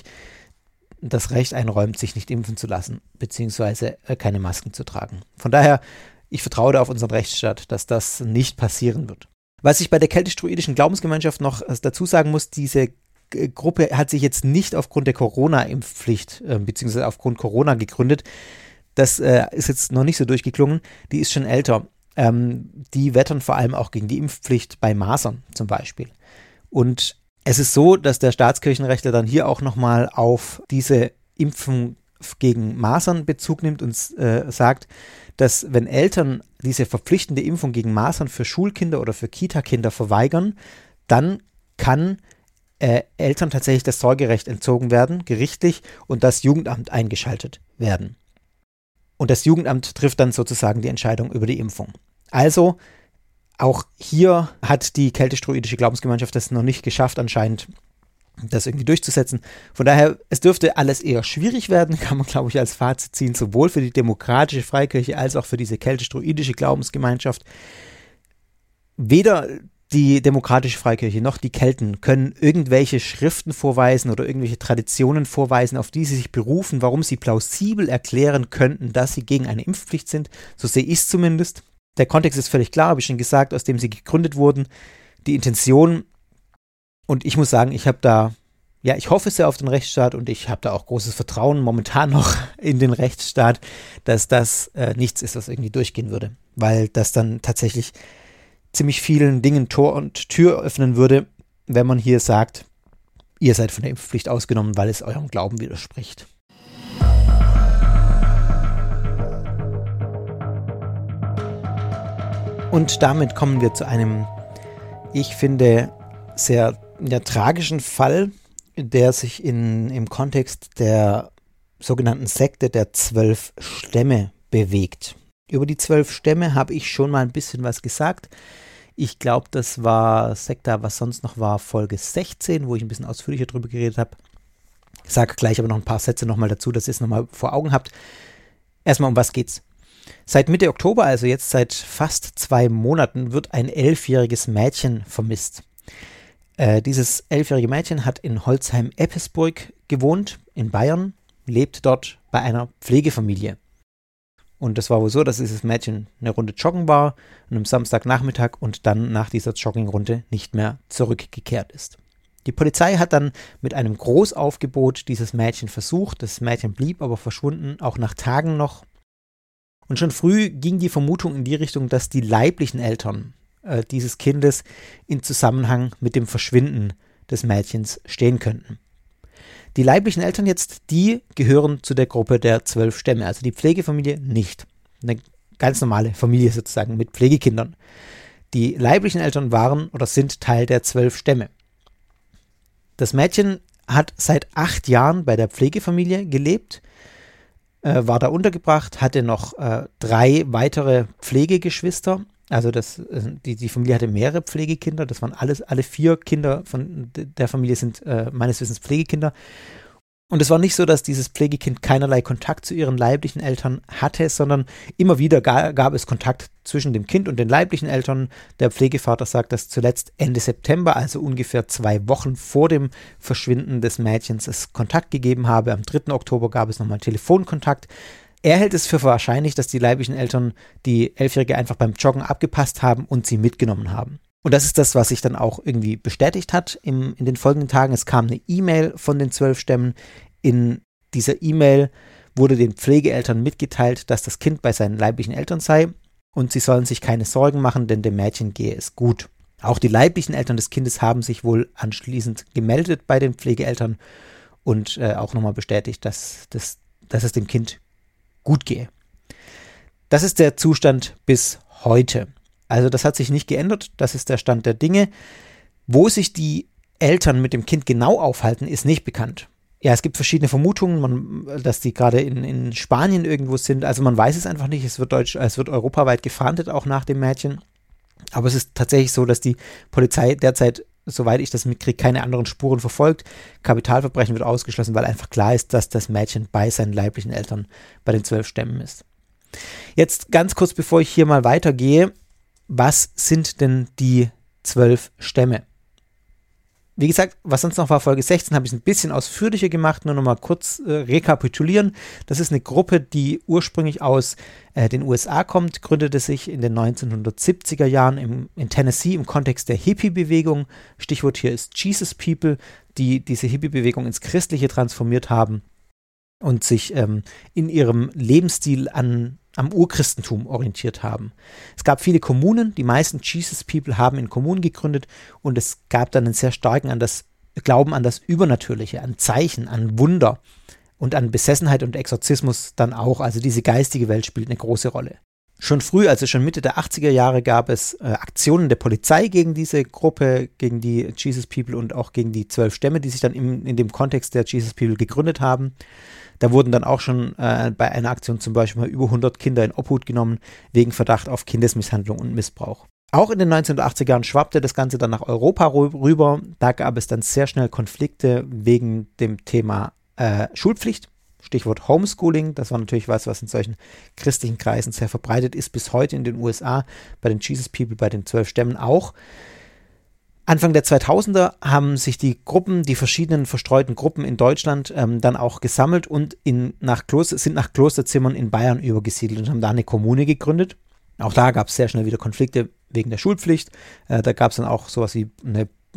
Speaker 1: das Recht einräumt, sich nicht impfen zu lassen, beziehungsweise äh, keine Masken zu tragen. Von daher, ich vertraue da auf unseren Rechtsstaat, dass das nicht passieren wird. Was ich bei der keltisch-druidischen Glaubensgemeinschaft noch äh, dazu sagen muss, diese Gruppe hat sich jetzt nicht aufgrund der Corona-Impfpflicht äh, beziehungsweise aufgrund Corona gegründet. Das äh, ist jetzt noch nicht so durchgeklungen. Die ist schon älter. Ähm, die wettern vor allem auch gegen die Impfpflicht bei Masern zum Beispiel. Und es ist so, dass der Staatskirchenrechtler dann hier auch nochmal auf diese Impfung gegen Masern Bezug nimmt und äh, sagt, dass wenn Eltern diese verpflichtende Impfung gegen Masern für Schulkinder oder für Kita-Kinder verweigern, dann kann Äh, Eltern tatsächlich das Sorgerecht entzogen werden, gerichtlich, und das Jugendamt eingeschaltet werden. Und das Jugendamt trifft dann sozusagen die Entscheidung über die Impfung. Also, auch hier hat die keltisch-druidische Glaubensgemeinschaft das noch nicht geschafft, anscheinend das irgendwie durchzusetzen. Von daher, es dürfte alles eher schwierig werden, kann man, glaube ich, als Fazit ziehen, sowohl für die demokratische Freikirche als auch für diese keltisch-druidische Glaubensgemeinschaft. Weder die demokratische Freikirche noch die Kelten können irgendwelche Schriften vorweisen oder irgendwelche Traditionen vorweisen, auf die sie sich berufen, warum sie plausibel erklären könnten, dass sie gegen eine Impfpflicht sind. So sehe ich es zumindest. Der Kontext ist völlig klar, habe ich schon gesagt, aus dem sie gegründet wurden. Die Intention, und ich muss sagen, ich habe da ja, ich hoffe sehr auf den Rechtsstaat und ich habe da auch großes Vertrauen momentan noch in den Rechtsstaat, dass das äh, nichts ist, was irgendwie durchgehen würde, weil das dann tatsächlich ziemlich vielen Dingen Tor und Tür öffnen würde, wenn man hier sagt, ihr seid von der Impfpflicht ausgenommen, weil es eurem Glauben widerspricht. Und damit kommen wir zu einem, ich finde, sehr ja, tragischen Fall, der sich in, im Kontext der sogenannten Sekte der zwölf Stämme bewegt. Über die zwölf Stämme habe ich schon mal ein bisschen was gesagt. Ich glaube, das war Sekta, was sonst noch war, Folge sechzehn, wo ich ein bisschen ausführlicher drüber geredet habe. Ich sage gleich aber noch ein paar Sätze nochmal dazu, dass ihr es nochmal vor Augen habt. Erstmal, um was geht's? Seit Mitte Oktober, also jetzt seit fast zwei Monaten, wird ein elfjähriges Mädchen vermisst. Äh, dieses elfjährige Mädchen hat in Holzheim-Eppesburg gewohnt, in Bayern, lebt dort bei einer Pflegefamilie. Und das war wohl so, dass dieses Mädchen eine Runde joggen war an einem Samstagnachmittag und dann nach dieser Joggingrunde nicht mehr zurückgekehrt ist. Die Polizei hat dann mit einem Großaufgebot dieses Mädchen versucht. Das Mädchen blieb aber verschwunden, auch nach Tagen noch. Und schon früh ging die Vermutung in die Richtung, dass die leiblichen Eltern äh, dieses Kindes in Zusammenhang mit dem Verschwinden des Mädchens stehen könnten. Die leiblichen Eltern jetzt, die gehören zu der Gruppe der zwölf Stämme, also die Pflegefamilie nicht. Eine ganz normale Familie sozusagen mit Pflegekindern. Die leiblichen Eltern waren oder sind Teil der zwölf Stämme. Das Mädchen hat seit acht Jahren bei der Pflegefamilie gelebt, äh, war da untergebracht, hatte noch äh, drei weitere Pflegegeschwister. Also das, die, die Familie hatte mehrere Pflegekinder, das waren alles, alle vier Kinder von der Familie sind äh, meines Wissens Pflegekinder. Und es war nicht so, dass dieses Pflegekind keinerlei Kontakt zu ihren leiblichen Eltern hatte, sondern immer wieder ga, gab es Kontakt zwischen dem Kind und den leiblichen Eltern. Der Pflegevater sagt, dass zuletzt Ende September, also ungefähr zwei Wochen vor dem Verschwinden des Mädchens, es Kontakt gegeben habe. Am dritten Oktober gab es nochmal Telefonkontakt. Er hält es für wahrscheinlich, dass die leiblichen Eltern die Elfjährige einfach beim Joggen abgepasst haben und sie mitgenommen haben. Und das ist das, was sich dann auch irgendwie bestätigt hat im, in den folgenden Tagen. Es kam eine E-Mail von den zwölf Stämmen. In dieser E-Mail wurde den Pflegeeltern mitgeteilt, dass das Kind bei seinen leiblichen Eltern sei und sie sollen sich keine Sorgen machen, denn dem Mädchen gehe es gut. Auch die leiblichen Eltern des Kindes haben sich wohl anschließend gemeldet bei den Pflegeeltern und äh, auch nochmal bestätigt, dass, dass, dass es dem Kind gut gehe. Das ist der Zustand bis heute. Also das hat sich nicht geändert, das ist der Stand der Dinge. Wo sich die Eltern mit dem Kind genau aufhalten, ist nicht bekannt. Ja, es gibt verschiedene Vermutungen, man, dass die gerade in, in Spanien irgendwo sind. Also man weiß es einfach nicht, es wird, Deutsch, es wird europaweit gefahndet, auch nach dem Mädchen. Aber es ist tatsächlich so, dass die Polizei derzeit, soweit ich das mitkriege, keine anderen Spuren verfolgt. Kapitalverbrechen wird ausgeschlossen, weil einfach klar ist, dass das Mädchen bei seinen leiblichen Eltern bei den zwölf Stämmen ist. Jetzt ganz kurz, bevor ich hier mal weitergehe, was sind denn die zwölf Stämme? Wie gesagt, was sonst noch war, Folge sechzehn, habe ich es ein bisschen ausführlicher gemacht, nur noch mal kurz äh, rekapitulieren. Das ist eine Gruppe, die ursprünglich aus äh, den U S A kommt, gründete sich in den neunzehnhundertsiebziger Jahren im, in Tennessee im Kontext der Hippie-Bewegung. Stichwort hier ist Jesus People, die diese Hippie-Bewegung ins Christliche transformiert haben und sich ähm, in ihrem Lebensstil an am Urchristentum orientiert haben. Es gab viele Kommunen, die meisten Jesus People haben in Kommunen gegründet und es gab dann einen sehr starken an das Glauben an das Übernatürliche, an Zeichen, an Wunder und an Besessenheit und Exorzismus dann auch. Also diese geistige Welt spielt eine große Rolle. Schon früh, also schon Mitte der achtziger Jahre, gab es äh, Aktionen der Polizei gegen diese Gruppe, gegen die Jesus People und auch gegen die zwölf Stämme, die sich dann im, in dem Kontext der Jesus People gegründet haben. Da wurden dann auch schon äh, bei einer Aktion zum Beispiel mal über hundert Kinder in Obhut genommen, wegen Verdacht auf Kindesmisshandlung und Missbrauch. Auch in den neunzehnhundertachtziger Jahren schwappte das Ganze dann nach Europa rüber. Da gab es dann sehr schnell Konflikte wegen dem Thema äh, Schulpflicht. Stichwort Homeschooling, das war natürlich was, was in solchen christlichen Kreisen sehr verbreitet ist, bis heute in den U S A, bei den Jesus People, bei den zwölf Stämmen auch. Anfang der zweitausender haben sich die Gruppen, die verschiedenen verstreuten Gruppen in Deutschland ähm, dann auch gesammelt und in, nach Kloster, sind nach Klosterzimmern in Bayern übergesiedelt und haben da eine Kommune gegründet. Auch da gab es sehr schnell wieder Konflikte wegen der Schulpflicht. Äh, da gab es dann auch sowas wie eine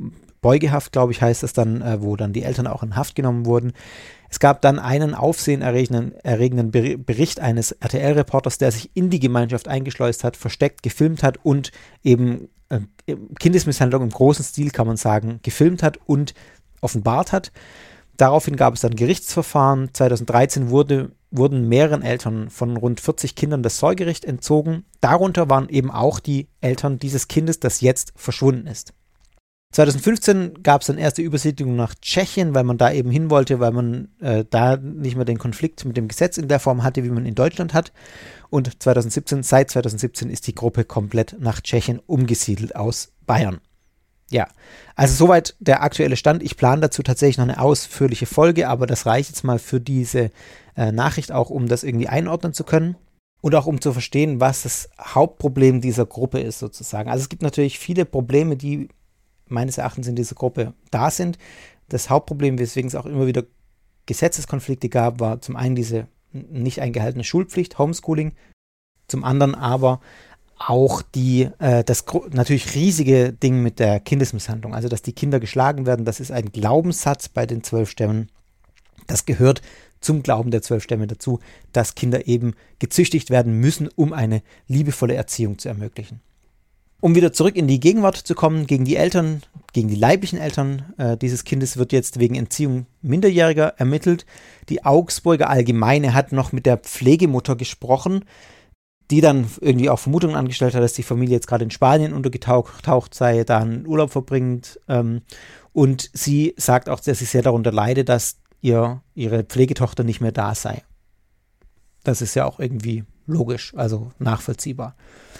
Speaker 1: Beugehaft, glaube ich, heißt es dann, äh, wo dann die Eltern auch in Haft genommen wurden. Es gab dann einen aufsehenerregenden erregenden Bericht eines R T L-Reporters, der sich in die Gemeinschaft eingeschleust hat, versteckt, gefilmt hat und eben äh, Kindesmisshandlung im großen Stil, kann man sagen, gefilmt hat und offenbart hat. Daraufhin gab es dann Gerichtsverfahren. zweitausenddreizehn wurde, wurden mehreren Eltern von rund vierzig Kindern das Sorgerecht entzogen. Darunter waren eben auch die Eltern dieses Kindes, das jetzt verschwunden ist. zweitausendfünfzehn gab es dann erste Übersiedlung nach Tschechien, weil man da eben hin wollte, weil man äh, da nicht mehr den Konflikt mit dem Gesetz in der Form hatte, wie man in Deutschland hat. Und zweitausendsiebzehn, seit zweitausendsiebzehn ist die Gruppe komplett nach Tschechien umgesiedelt aus Bayern. Ja, also soweit der aktuelle Stand. Ich plane dazu tatsächlich noch eine ausführliche Folge, aber das reicht jetzt mal für diese äh, Nachricht auch, um das irgendwie einordnen zu können. Und auch um zu verstehen, was das Hauptproblem dieser Gruppe ist sozusagen. Also es gibt natürlich viele Probleme, die meines Erachtens in dieser Gruppe da sind. Das Hauptproblem, weswegen es auch immer wieder Gesetzeskonflikte gab, war zum einen diese nicht eingehaltene Schulpflicht, Homeschooling, zum anderen aber auch die, äh, das natürlich riesige Ding mit der Kindesmisshandlung, also dass die Kinder geschlagen werden, das ist ein Glaubenssatz bei den zwölf Stämmen. Das gehört zum Glauben der zwölf Stämme dazu, dass Kinder eben gezüchtigt werden müssen, um eine liebevolle Erziehung zu ermöglichen. Um wieder zurück in die Gegenwart zu kommen, gegen die Eltern, gegen die leiblichen Eltern äh, dieses Kindes wird jetzt wegen Entziehung Minderjähriger ermittelt. Die Augsburger Allgemeine hat noch mit der Pflegemutter gesprochen, die dann irgendwie auch Vermutungen angestellt hat, dass die Familie jetzt gerade in Spanien untergetaucht sei, da einen Urlaub verbringt. Ähm, und sie sagt auch, dass sie sehr darunter leide, dass ihr, ihre Pflegetochter nicht mehr da sei. Das ist ja auch irgendwie logisch, also nachvollziehbar.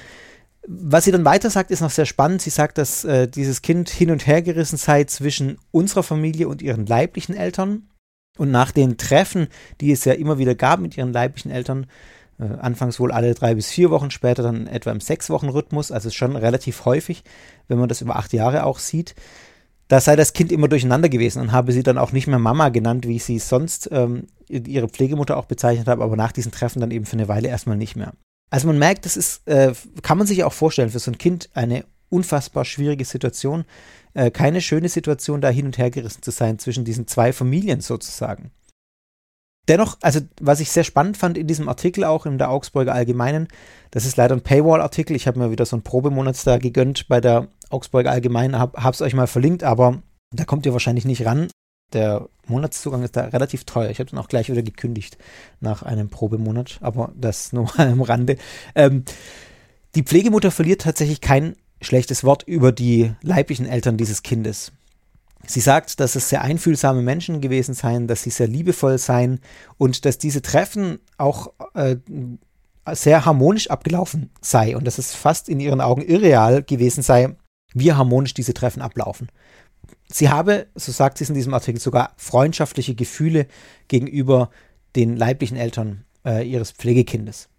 Speaker 1: Was sie dann weiter sagt, ist noch sehr spannend. Sie sagt, dass äh, dieses Kind hin und her gerissen sei zwischen unserer Familie und ihren leiblichen Eltern. Und nach den Treffen, die es ja immer wieder gab mit ihren leiblichen Eltern, äh, anfangs wohl alle drei bis vier Wochen, später dann etwa im Sechs-Wochen-Rhythmus, also schon relativ häufig, wenn man das über acht Jahre auch sieht, da sei das Kind immer durcheinander gewesen und habe sie dann auch nicht mehr Mama genannt, wie ich sie sonst ähm, ihre Pflegemutter auch bezeichnet habe, aber nach diesen Treffen dann eben für eine Weile erstmal nicht mehr. Also man merkt, das ist, äh, kann man sich auch vorstellen, für so ein Kind eine unfassbar schwierige Situation, äh, keine schöne Situation, da hin und her gerissen zu sein zwischen diesen zwei Familien sozusagen. Dennoch, also was ich sehr spannend fand in diesem Artikel auch in der Augsburger Allgemeinen, das ist leider ein Paywall-Artikel, ich habe mir wieder so einen Probemonat da gegönnt bei der Augsburger Allgemeinen, habe es euch mal verlinkt, aber da kommt ihr wahrscheinlich nicht ran. Der Monatszugang ist da relativ teuer. Ich habe dann auch gleich wieder gekündigt nach einem Probemonat, aber das nur mal am Rande. Ähm, die Pflegemutter verliert tatsächlich kein schlechtes Wort über die leiblichen Eltern dieses Kindes. Sie sagt, dass es sehr einfühlsame Menschen gewesen seien, dass sie sehr liebevoll seien und dass diese Treffen auch äh, sehr harmonisch abgelaufen sei und dass es fast in ihren Augen irreal gewesen sei, wie harmonisch diese Treffen ablaufen. Sie habe, so sagt sie es in diesem Artikel, sogar freundschaftliche Gefühle gegenüber den leiblichen Eltern äh, ihres Pflegekindes.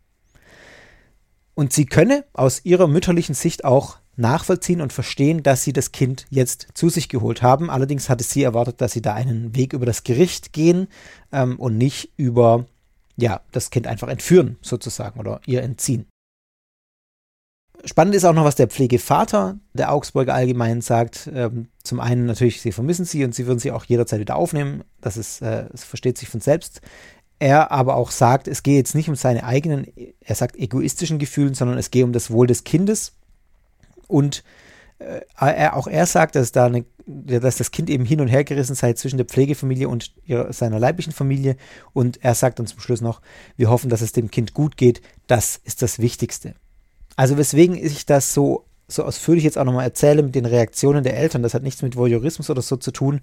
Speaker 1: Und sie könne aus ihrer mütterlichen Sicht auch nachvollziehen und verstehen, dass sie das Kind jetzt zu sich geholt haben. Allerdings hatte sie erwartet, dass sie da einen Weg über das Gericht gehen ähm, und nicht über ja, das Kind einfach entführen sozusagen oder ihr entziehen. Spannend ist auch noch, was der Pflegevater der Augsburger Allgemeinen sagt. Ähm, zum einen natürlich, sie vermissen sie und sie würden sie auch jederzeit wieder aufnehmen. Das ist, äh, das versteht sich von selbst. Er aber auch sagt, es gehe jetzt nicht um seine eigenen, er sagt egoistischen Gefühlen, sondern es gehe um das Wohl des Kindes. Und äh, er, auch er sagt, dass, da eine, dass das Kind eben hin und her gerissen sei zwischen der Pflegefamilie und ihrer, seiner leiblichen Familie. Und er sagt dann zum Schluss noch, wir hoffen, dass es dem Kind gut geht. Das ist das Wichtigste. Also weswegen ich das so, so ausführlich jetzt auch nochmal erzähle mit den Reaktionen der Eltern, das hat nichts mit Voyeurismus oder so zu tun,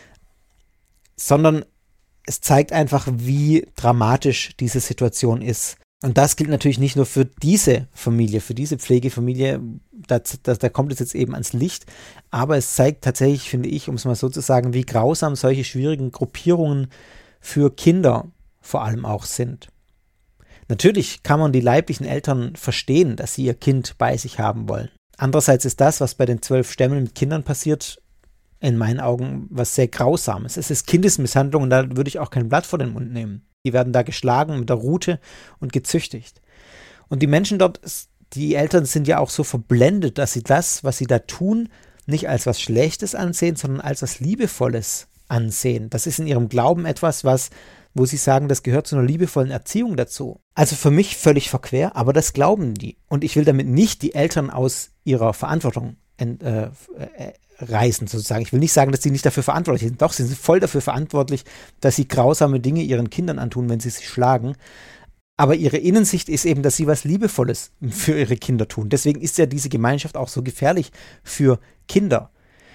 Speaker 1: sondern es zeigt einfach, wie dramatisch diese Situation ist. Und das gilt natürlich nicht nur für diese Familie, für diese Pflegefamilie, da, da, da kommt es jetzt eben ans Licht, aber es zeigt tatsächlich, finde ich, um es mal so zu sagen, wie grausam solche schwierigen Gruppierungen für Kinder vor allem auch sind. Natürlich kann man die leiblichen Eltern verstehen, dass sie ihr Kind bei sich haben wollen. Andererseits ist das, was bei den zwölf Stämmen mit Kindern passiert, in meinen Augen was sehr Grausames. Es ist Kindesmisshandlung und da würde ich auch kein Blatt vor den Mund nehmen. Die werden da geschlagen mit der Rute und gezüchtigt. Und die Menschen dort, die Eltern sind ja auch so verblendet, dass sie das, was sie da tun, nicht als was Schlechtes ansehen, sondern als was Liebevolles ansehen. Das ist in ihrem Glauben etwas, was, wo sie sagen, das gehört zu einer liebevollen Erziehung dazu. Also für mich völlig verquer, aber das glauben die. Und ich will damit nicht die Eltern aus ihrer Verantwortung ent, äh, äh, reißen, sozusagen. Ich will nicht sagen, dass sie nicht dafür verantwortlich sind. Doch, sie sind voll dafür verantwortlich, dass sie grausame Dinge ihren Kindern antun, wenn sie sie schlagen. Aber ihre Innensicht ist eben, dass sie was Liebevolles für ihre Kinder tun. Deswegen ist ja diese Gemeinschaft auch so gefährlich für Kinder.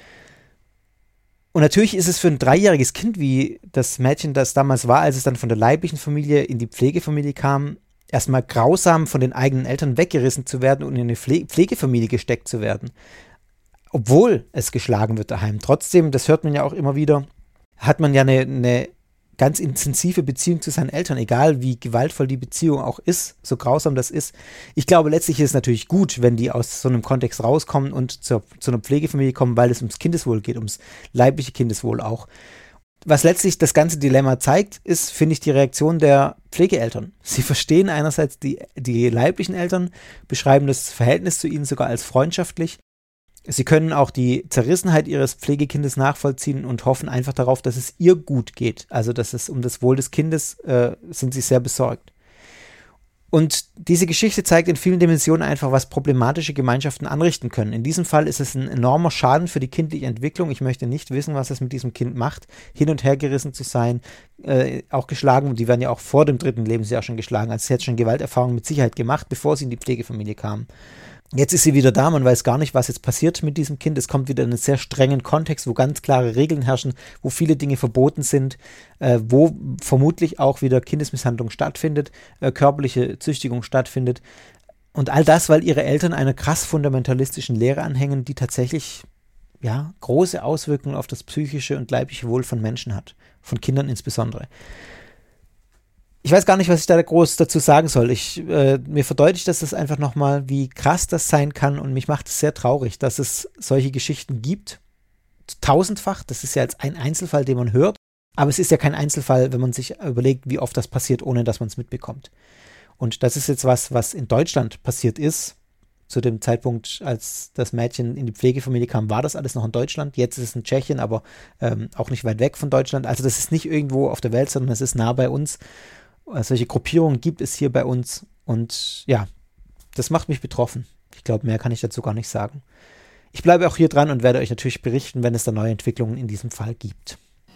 Speaker 1: Und natürlich ist es für ein dreijähriges Kind, wie das Mädchen das damals war, als es dann von der leiblichen Familie in die Pflegefamilie kam, erstmal grausam von den eigenen Eltern weggerissen zu werden und in eine Pfle- Pflegefamilie gesteckt zu werden. Obwohl es geschlagen wird daheim. Trotzdem, das hört man ja auch immer wieder, hat man ja eine, eine ganz intensive Beziehung zu seinen Eltern, egal wie gewaltvoll die Beziehung auch ist, so grausam das ist. Ich glaube, letztlich ist es natürlich gut, wenn die aus so einem Kontext rauskommen und zur, zu einer Pflegefamilie kommen, weil es ums Kindeswohl geht, ums leibliche Kindeswohl auch. Was letztlich das ganze Dilemma zeigt, ist, finde ich, die Reaktion der Pflegeeltern. Sie verstehen einerseits die, die leiblichen Eltern, beschreiben das Verhältnis zu ihnen sogar als freundschaftlich. Sie können auch die Zerrissenheit ihres Pflegekindes nachvollziehen und hoffen einfach darauf, dass es ihr gut geht. Also, dass es um das Wohl des Kindes äh, sind sie sehr besorgt. Und diese Geschichte zeigt in vielen Dimensionen einfach, was problematische Gemeinschaften anrichten können. In diesem Fall ist es ein enormer Schaden für die kindliche Entwicklung. Ich möchte nicht wissen, was es mit diesem Kind macht, hin und her gerissen zu sein, äh, auch geschlagen. Die werden ja auch vor dem dritten Lebensjahr schon geschlagen. Also sie hat schon Gewalterfahrungen mit Sicherheit gemacht, bevor sie in die Pflegefamilie kam. Jetzt ist sie wieder da, man weiß gar nicht, was jetzt passiert mit diesem Kind. Es kommt wieder in einen sehr strengen Kontext, wo ganz klare Regeln herrschen, wo viele Dinge verboten sind, äh, wo vermutlich auch wieder Kindesmisshandlung stattfindet, äh, körperliche Züchtigung stattfindet. Und all das, weil ihre Eltern einer krass fundamentalistischen Lehre anhängen, die tatsächlich ja, große Auswirkungen auf das psychische und leibliche Wohl von Menschen hat, von Kindern insbesondere. Ich weiß gar nicht, was ich da groß dazu sagen soll. Ich, äh, mir verdeutlicht das, das einfach nochmal, wie krass das sein kann, und mich macht es sehr traurig, dass es solche Geschichten gibt. Tausendfach, das ist ja jetzt ein Einzelfall, den man hört, aber es ist ja kein Einzelfall, wenn man sich überlegt, wie oft das passiert, ohne dass man es mitbekommt. Und das ist jetzt was, was in Deutschland passiert ist. Zu dem Zeitpunkt, als das Mädchen in die Pflegefamilie kam, war das alles noch in Deutschland. Jetzt ist es in Tschechien, aber ähm, auch nicht weit weg von Deutschland. Also das ist nicht irgendwo auf der Welt, sondern es ist nah bei uns. Solche Gruppierungen gibt es hier bei uns, und ja, das macht mich betroffen. Ich glaube, mehr kann ich dazu gar nicht sagen. Ich bleibe auch hier dran und werde euch natürlich berichten, wenn es da neue Entwicklungen in diesem Fall gibt.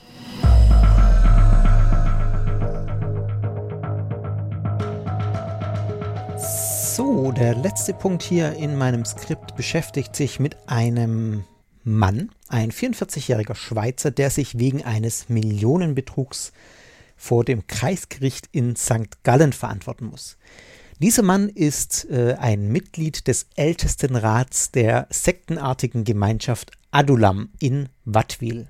Speaker 1: So, der letzte Punkt hier in meinem Skript beschäftigt sich mit einem Mann, ein vierundvierzigjähriger Schweizer, der sich wegen eines Millionenbetrugs vor dem Kreisgericht in Sankt Gallen verantworten muss. Dieser Mann ist äh, ein Mitglied des Ältestenrats der sektenartigen Gemeinschaft Adulam in Wattwil.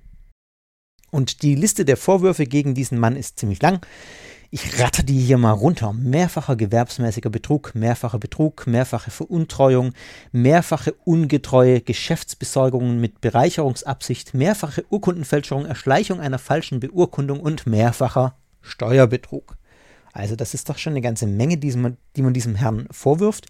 Speaker 1: Und die Liste der Vorwürfe gegen diesen Mann ist ziemlich lang. Ich ratter die hier mal runter. Mehrfacher gewerbsmäßiger Betrug, mehrfacher Betrug, mehrfache Veruntreuung, mehrfache ungetreue Geschäftsbesorgungen mit Bereicherungsabsicht, mehrfache Urkundenfälschung, Erschleichung einer falschen Beurkundung und mehrfacher Steuerbetrug. Also das ist doch schon eine ganze Menge, die man, die man diesem Herrn vorwirft.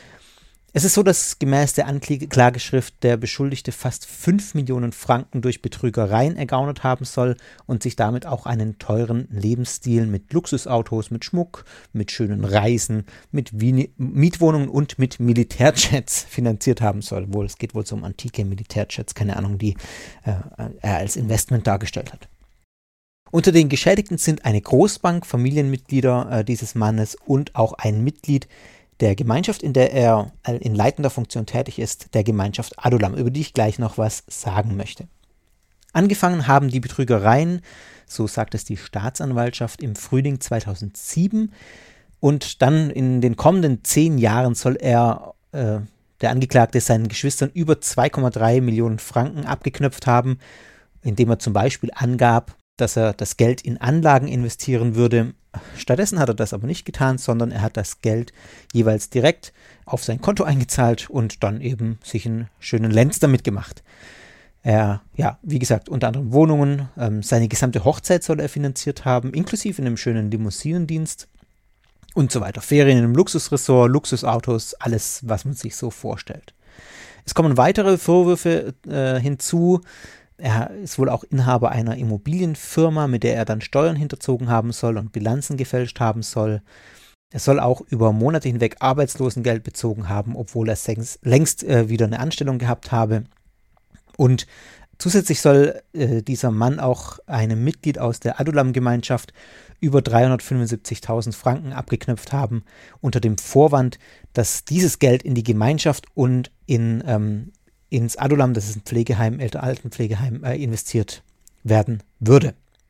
Speaker 1: Es ist so, dass gemäß der Anklageschrift der Beschuldigte fast fünf Millionen Franken durch Betrügereien ergaunert haben soll und sich damit auch einen teuren Lebensstil mit Luxusautos, mit Schmuck, mit schönen Reisen, mit Wien- Mietwohnungen und mit Militärjets finanziert haben soll. Wohl, es geht wohl so um antike Militärjets, keine Ahnung, die äh, er als Investment dargestellt hat. Unter den Geschädigten sind eine Großbank, Familienmitglieder äh, dieses Mannes und auch ein Mitglied der Gemeinschaft, in der er in leitender Funktion tätig ist, der Gemeinschaft Adulam, über die ich gleich noch was sagen möchte. Angefangen haben die Betrügereien, so sagt es die Staatsanwaltschaft, im Frühling zweitausendsieben, und dann in den kommenden zehn Jahren soll er, äh, der Angeklagte, seinen Geschwistern über zwei Komma drei Millionen Franken abgeknöpft haben, indem er zum Beispiel angab, dass er das Geld in Anlagen investieren würde. Stattdessen hat er das aber nicht getan, sondern er hat das Geld jeweils direkt auf sein Konto eingezahlt und dann eben sich einen schönen Lenz damit gemacht. Er, ja, wie gesagt, unter anderem Wohnungen, ähm, seine gesamte Hochzeit soll er finanziert haben, inklusive einem schönen Limousinendienst und so weiter. Ferien im Luxusressort, Luxusautos, alles, was man sich so vorstellt. Es kommen weitere Vorwürfe äh, hinzu. Er ist wohl auch Inhaber einer Immobilienfirma, mit der er dann Steuern hinterzogen haben soll und Bilanzen gefälscht haben soll. Er soll auch über Monate hinweg Arbeitslosengeld bezogen haben, obwohl er längst, längst äh, wieder eine Anstellung gehabt habe. Und zusätzlich soll äh, dieser Mann auch einem Mitglied aus der Adulam-Gemeinschaft über dreihundertfünfundsiebzigtausend Franken abgeknöpft haben, unter dem Vorwand, dass dieses Geld in die Gemeinschaft und in, ähm, ins Adulam, das ist ein Pflegeheim, Altenpflegeheim, äh, investiert werden würde.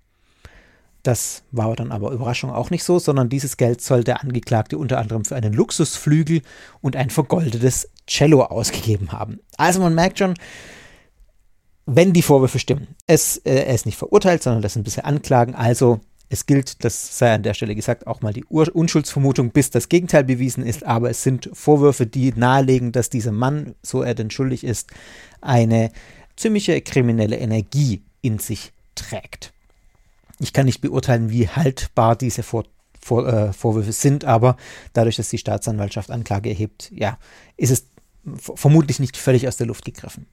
Speaker 1: Das war dann aber Überraschung auch nicht so, sondern dieses Geld soll der Angeklagte unter anderem für einen Luxusflügel und ein vergoldetes Cello ausgegeben haben. Also man merkt schon, wenn die Vorwürfe stimmen, es, äh, er ist nicht verurteilt, sondern das sind bisher Anklagen, also es gilt, das sei an der Stelle gesagt, auch mal die Ur- Unschuldsvermutung, bis das Gegenteil bewiesen ist, aber es sind Vorwürfe, die nahelegen, dass dieser Mann, so er denn schuldig ist, eine ziemliche kriminelle Energie in sich trägt. Ich kann nicht beurteilen, wie haltbar diese Vor- Vor- äh, Vorwürfe sind, aber dadurch, dass die Staatsanwaltschaft Anklage erhebt, ja, ist es f- vermutlich nicht völlig aus der Luft gegriffen.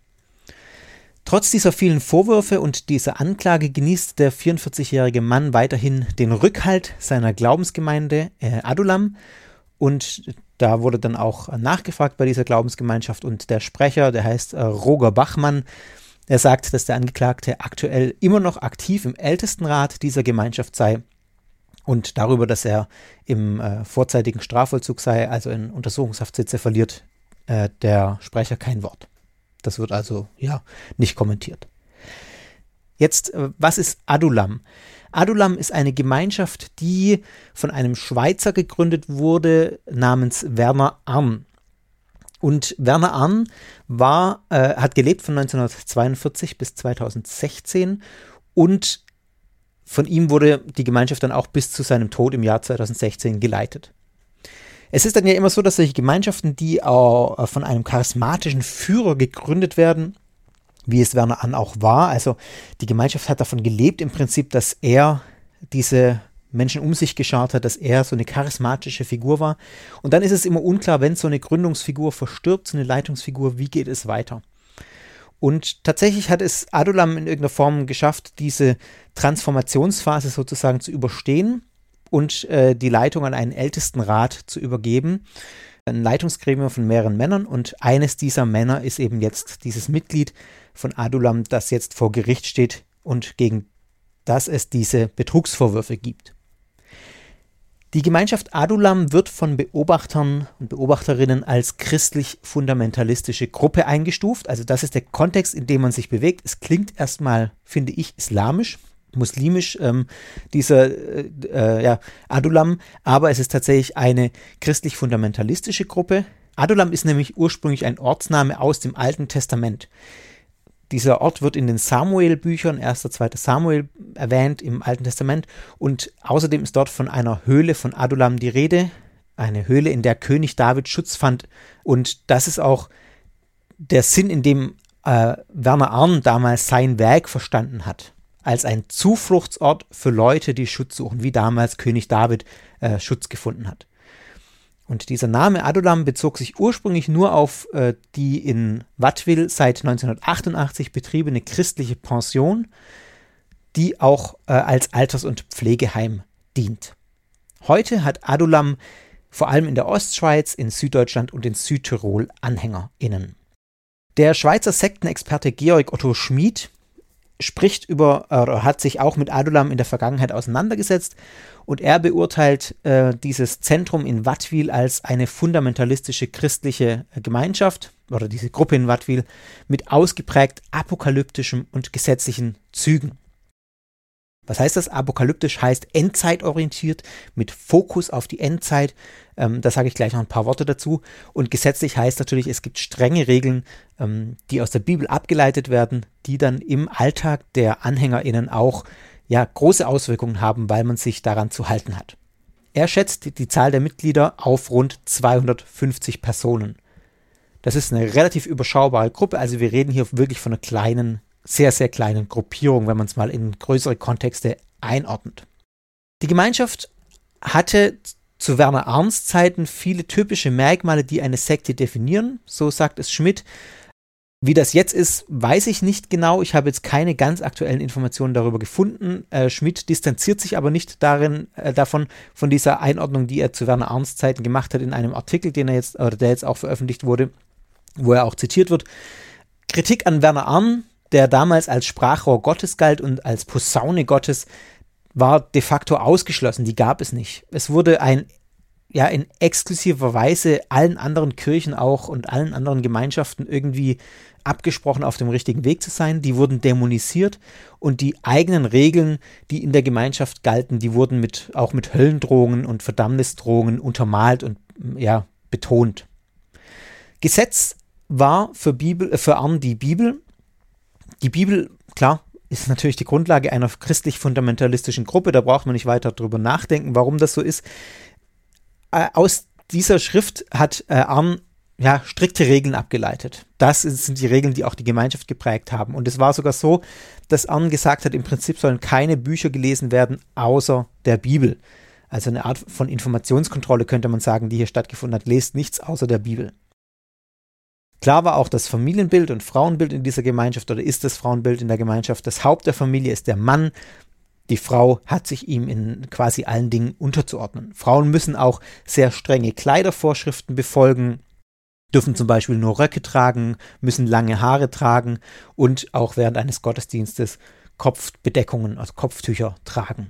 Speaker 1: Trotz dieser vielen Vorwürfe und dieser Anklage genießt der vierundvierzigjährige Mann weiterhin den Rückhalt seiner Glaubensgemeinde äh, Adulam, und da wurde dann auch nachgefragt bei dieser Glaubensgemeinschaft, und der Sprecher, der heißt äh, Roger Bachmann, er sagt, dass der Angeklagte aktuell immer noch aktiv im Ältestenrat dieser Gemeinschaft sei und darüber, dass er im äh, vorzeitigen Strafvollzug sei, also in Untersuchungshaft sitze, verliert äh, der Sprecher kein Wort. Das wird also, ja, nicht kommentiert. Jetzt, was ist Adulam? Adulam ist eine Gemeinschaft, die von einem Schweizer gegründet wurde, namens Werner Arn. Und Werner Arn war, äh, hat gelebt von neunzehnhundertzweiundvierzig bis zweitausendsechzehn, und von ihm wurde die Gemeinschaft dann auch bis zu seinem Tod im Jahr zweitausendsechzehn geleitet. Es ist dann ja immer so, dass solche Gemeinschaften, die auch von einem charismatischen Führer gegründet werden, wie es Werner Arn auch war, also die Gemeinschaft hat davon gelebt im Prinzip, dass er diese Menschen um sich geschart hat, dass er so eine charismatische Figur war. Und dann ist es immer unklar, wenn so eine Gründungsfigur verstirbt, so eine Leitungsfigur, wie geht es weiter? Und tatsächlich hat es Adulam in irgendeiner Form geschafft, diese Transformationsphase sozusagen zu überstehen und äh, die Leitung an einen Ältestenrat zu übergeben. Ein Leitungsgremium von mehreren Männern, und eines dieser Männer ist eben jetzt dieses Mitglied von Adulam, das jetzt vor Gericht steht und gegen das es diese Betrugsvorwürfe gibt. Die Gemeinschaft Adulam wird von Beobachtern und Beobachterinnen als christlich-fundamentalistische Gruppe eingestuft. Also das ist der Kontext, in dem man sich bewegt. Es klingt erstmal, finde ich, islamisch, muslimisch, ähm, dieser äh, äh, ja, Adulam, aber es ist tatsächlich eine christlich-fundamentalistische Gruppe. Adulam ist nämlich ursprünglich ein Ortsname aus dem Alten Testament. Dieser Ort wird in den Samuel-Büchern, erster, zweiter Samuel, erwähnt im Alten Testament, und außerdem ist dort von einer Höhle von Adulam die Rede, eine Höhle, in der König David Schutz fand, und das ist auch der Sinn, in dem äh, Werner Arn damals sein Werk verstanden hat, als ein Zufluchtsort für Leute, die Schutz suchen, wie damals König David äh, Schutz gefunden hat. Und dieser Name Adulam bezog sich ursprünglich nur auf äh, die in Wattwil seit neunzehnhundertachtundachtzig betriebene christliche Pension, die auch äh, als Alters- und Pflegeheim dient. Heute hat Adulam vor allem in der Ostschweiz, in Süddeutschland und in Südtirol AnhängerInnen. Der Schweizer Sektenexperte Georg Otto Schmid spricht über, oder hat sich auch mit Adulam in der Vergangenheit auseinandergesetzt, und er beurteilt äh, dieses Zentrum in Wattwil als eine fundamentalistische christliche Gemeinschaft, oder diese Gruppe in Wattwil, mit ausgeprägt apokalyptischen und gesetzlichen Zügen. Was heißt das? Apokalyptisch heißt endzeitorientiert, mit Fokus auf die Endzeit. Ähm, da sage ich gleich noch ein paar Worte dazu. Und gesetzlich heißt natürlich, es gibt strenge Regeln, ähm, die aus der Bibel abgeleitet werden, die dann im Alltag der AnhängerInnen auch ja, große Auswirkungen haben, weil man sich daran zu halten hat. Er schätzt die, die Zahl der Mitglieder auf rund zweihundertfünfzig Personen. Das ist eine relativ überschaubare Gruppe, also wir reden hier wirklich von einer kleinen, sehr, sehr kleinen Gruppierung, wenn man es mal in größere Kontexte einordnet. Die Gemeinschaft hatte zu Werner Arns Zeiten viele typische Merkmale, die eine Sekte definieren, so sagt es Schmidt. Wie das jetzt ist, weiß ich nicht genau. Ich habe jetzt keine ganz aktuellen Informationen darüber gefunden. Äh, Schmidt distanziert sich aber nicht darin, äh, davon, von dieser Einordnung, die er zu Werner Arndts Zeiten gemacht hat, in einem Artikel, den er jetzt, oder der jetzt auch veröffentlicht wurde, wo er auch zitiert wird. Kritik an Werner Arndt, der damals als Sprachrohr Gottes galt und als Posaune Gottes, war de facto ausgeschlossen. Die gab es nicht. Es wurde ein ja in exklusiver Weise allen anderen Kirchen auch und allen anderen Gemeinschaften irgendwie abgesprochen, auf dem richtigen Weg zu sein. Die wurden dämonisiert und die eigenen Regeln, die in der Gemeinschaft galten, die wurden mit, auch mit Höllendrohungen und Verdammnisdrohungen untermalt und ja, betont. Gesetz war für, Bibel, äh, für Arndt die Bibel. Die Bibel, klar, ist natürlich die Grundlage einer christlich-fundamentalistischen Gruppe. Da braucht man nicht weiter drüber nachdenken, warum das so ist. Äh, aus dieser Schrift hat äh, Arndt ja, strikte Regeln abgeleitet. Das sind die Regeln, die auch die Gemeinschaft geprägt haben. Und es war sogar so, dass Arndt gesagt hat, im Prinzip sollen keine Bücher gelesen werden, außer der Bibel. Also eine Art von Informationskontrolle könnte man sagen, die hier stattgefunden hat. Lest nichts außer der Bibel. Klar war auch das Familienbild und Frauenbild in dieser Gemeinschaft oder ist das Frauenbild in der Gemeinschaft. Das Haupt der Familie ist der Mann. Die Frau hat sich ihm in quasi allen Dingen unterzuordnen. Frauen müssen auch sehr strenge Kleidervorschriften befolgen, dürfen zum Beispiel nur Röcke tragen, müssen lange Haare tragen und auch während eines Gottesdienstes Kopfbedeckungen, also Kopftücher tragen.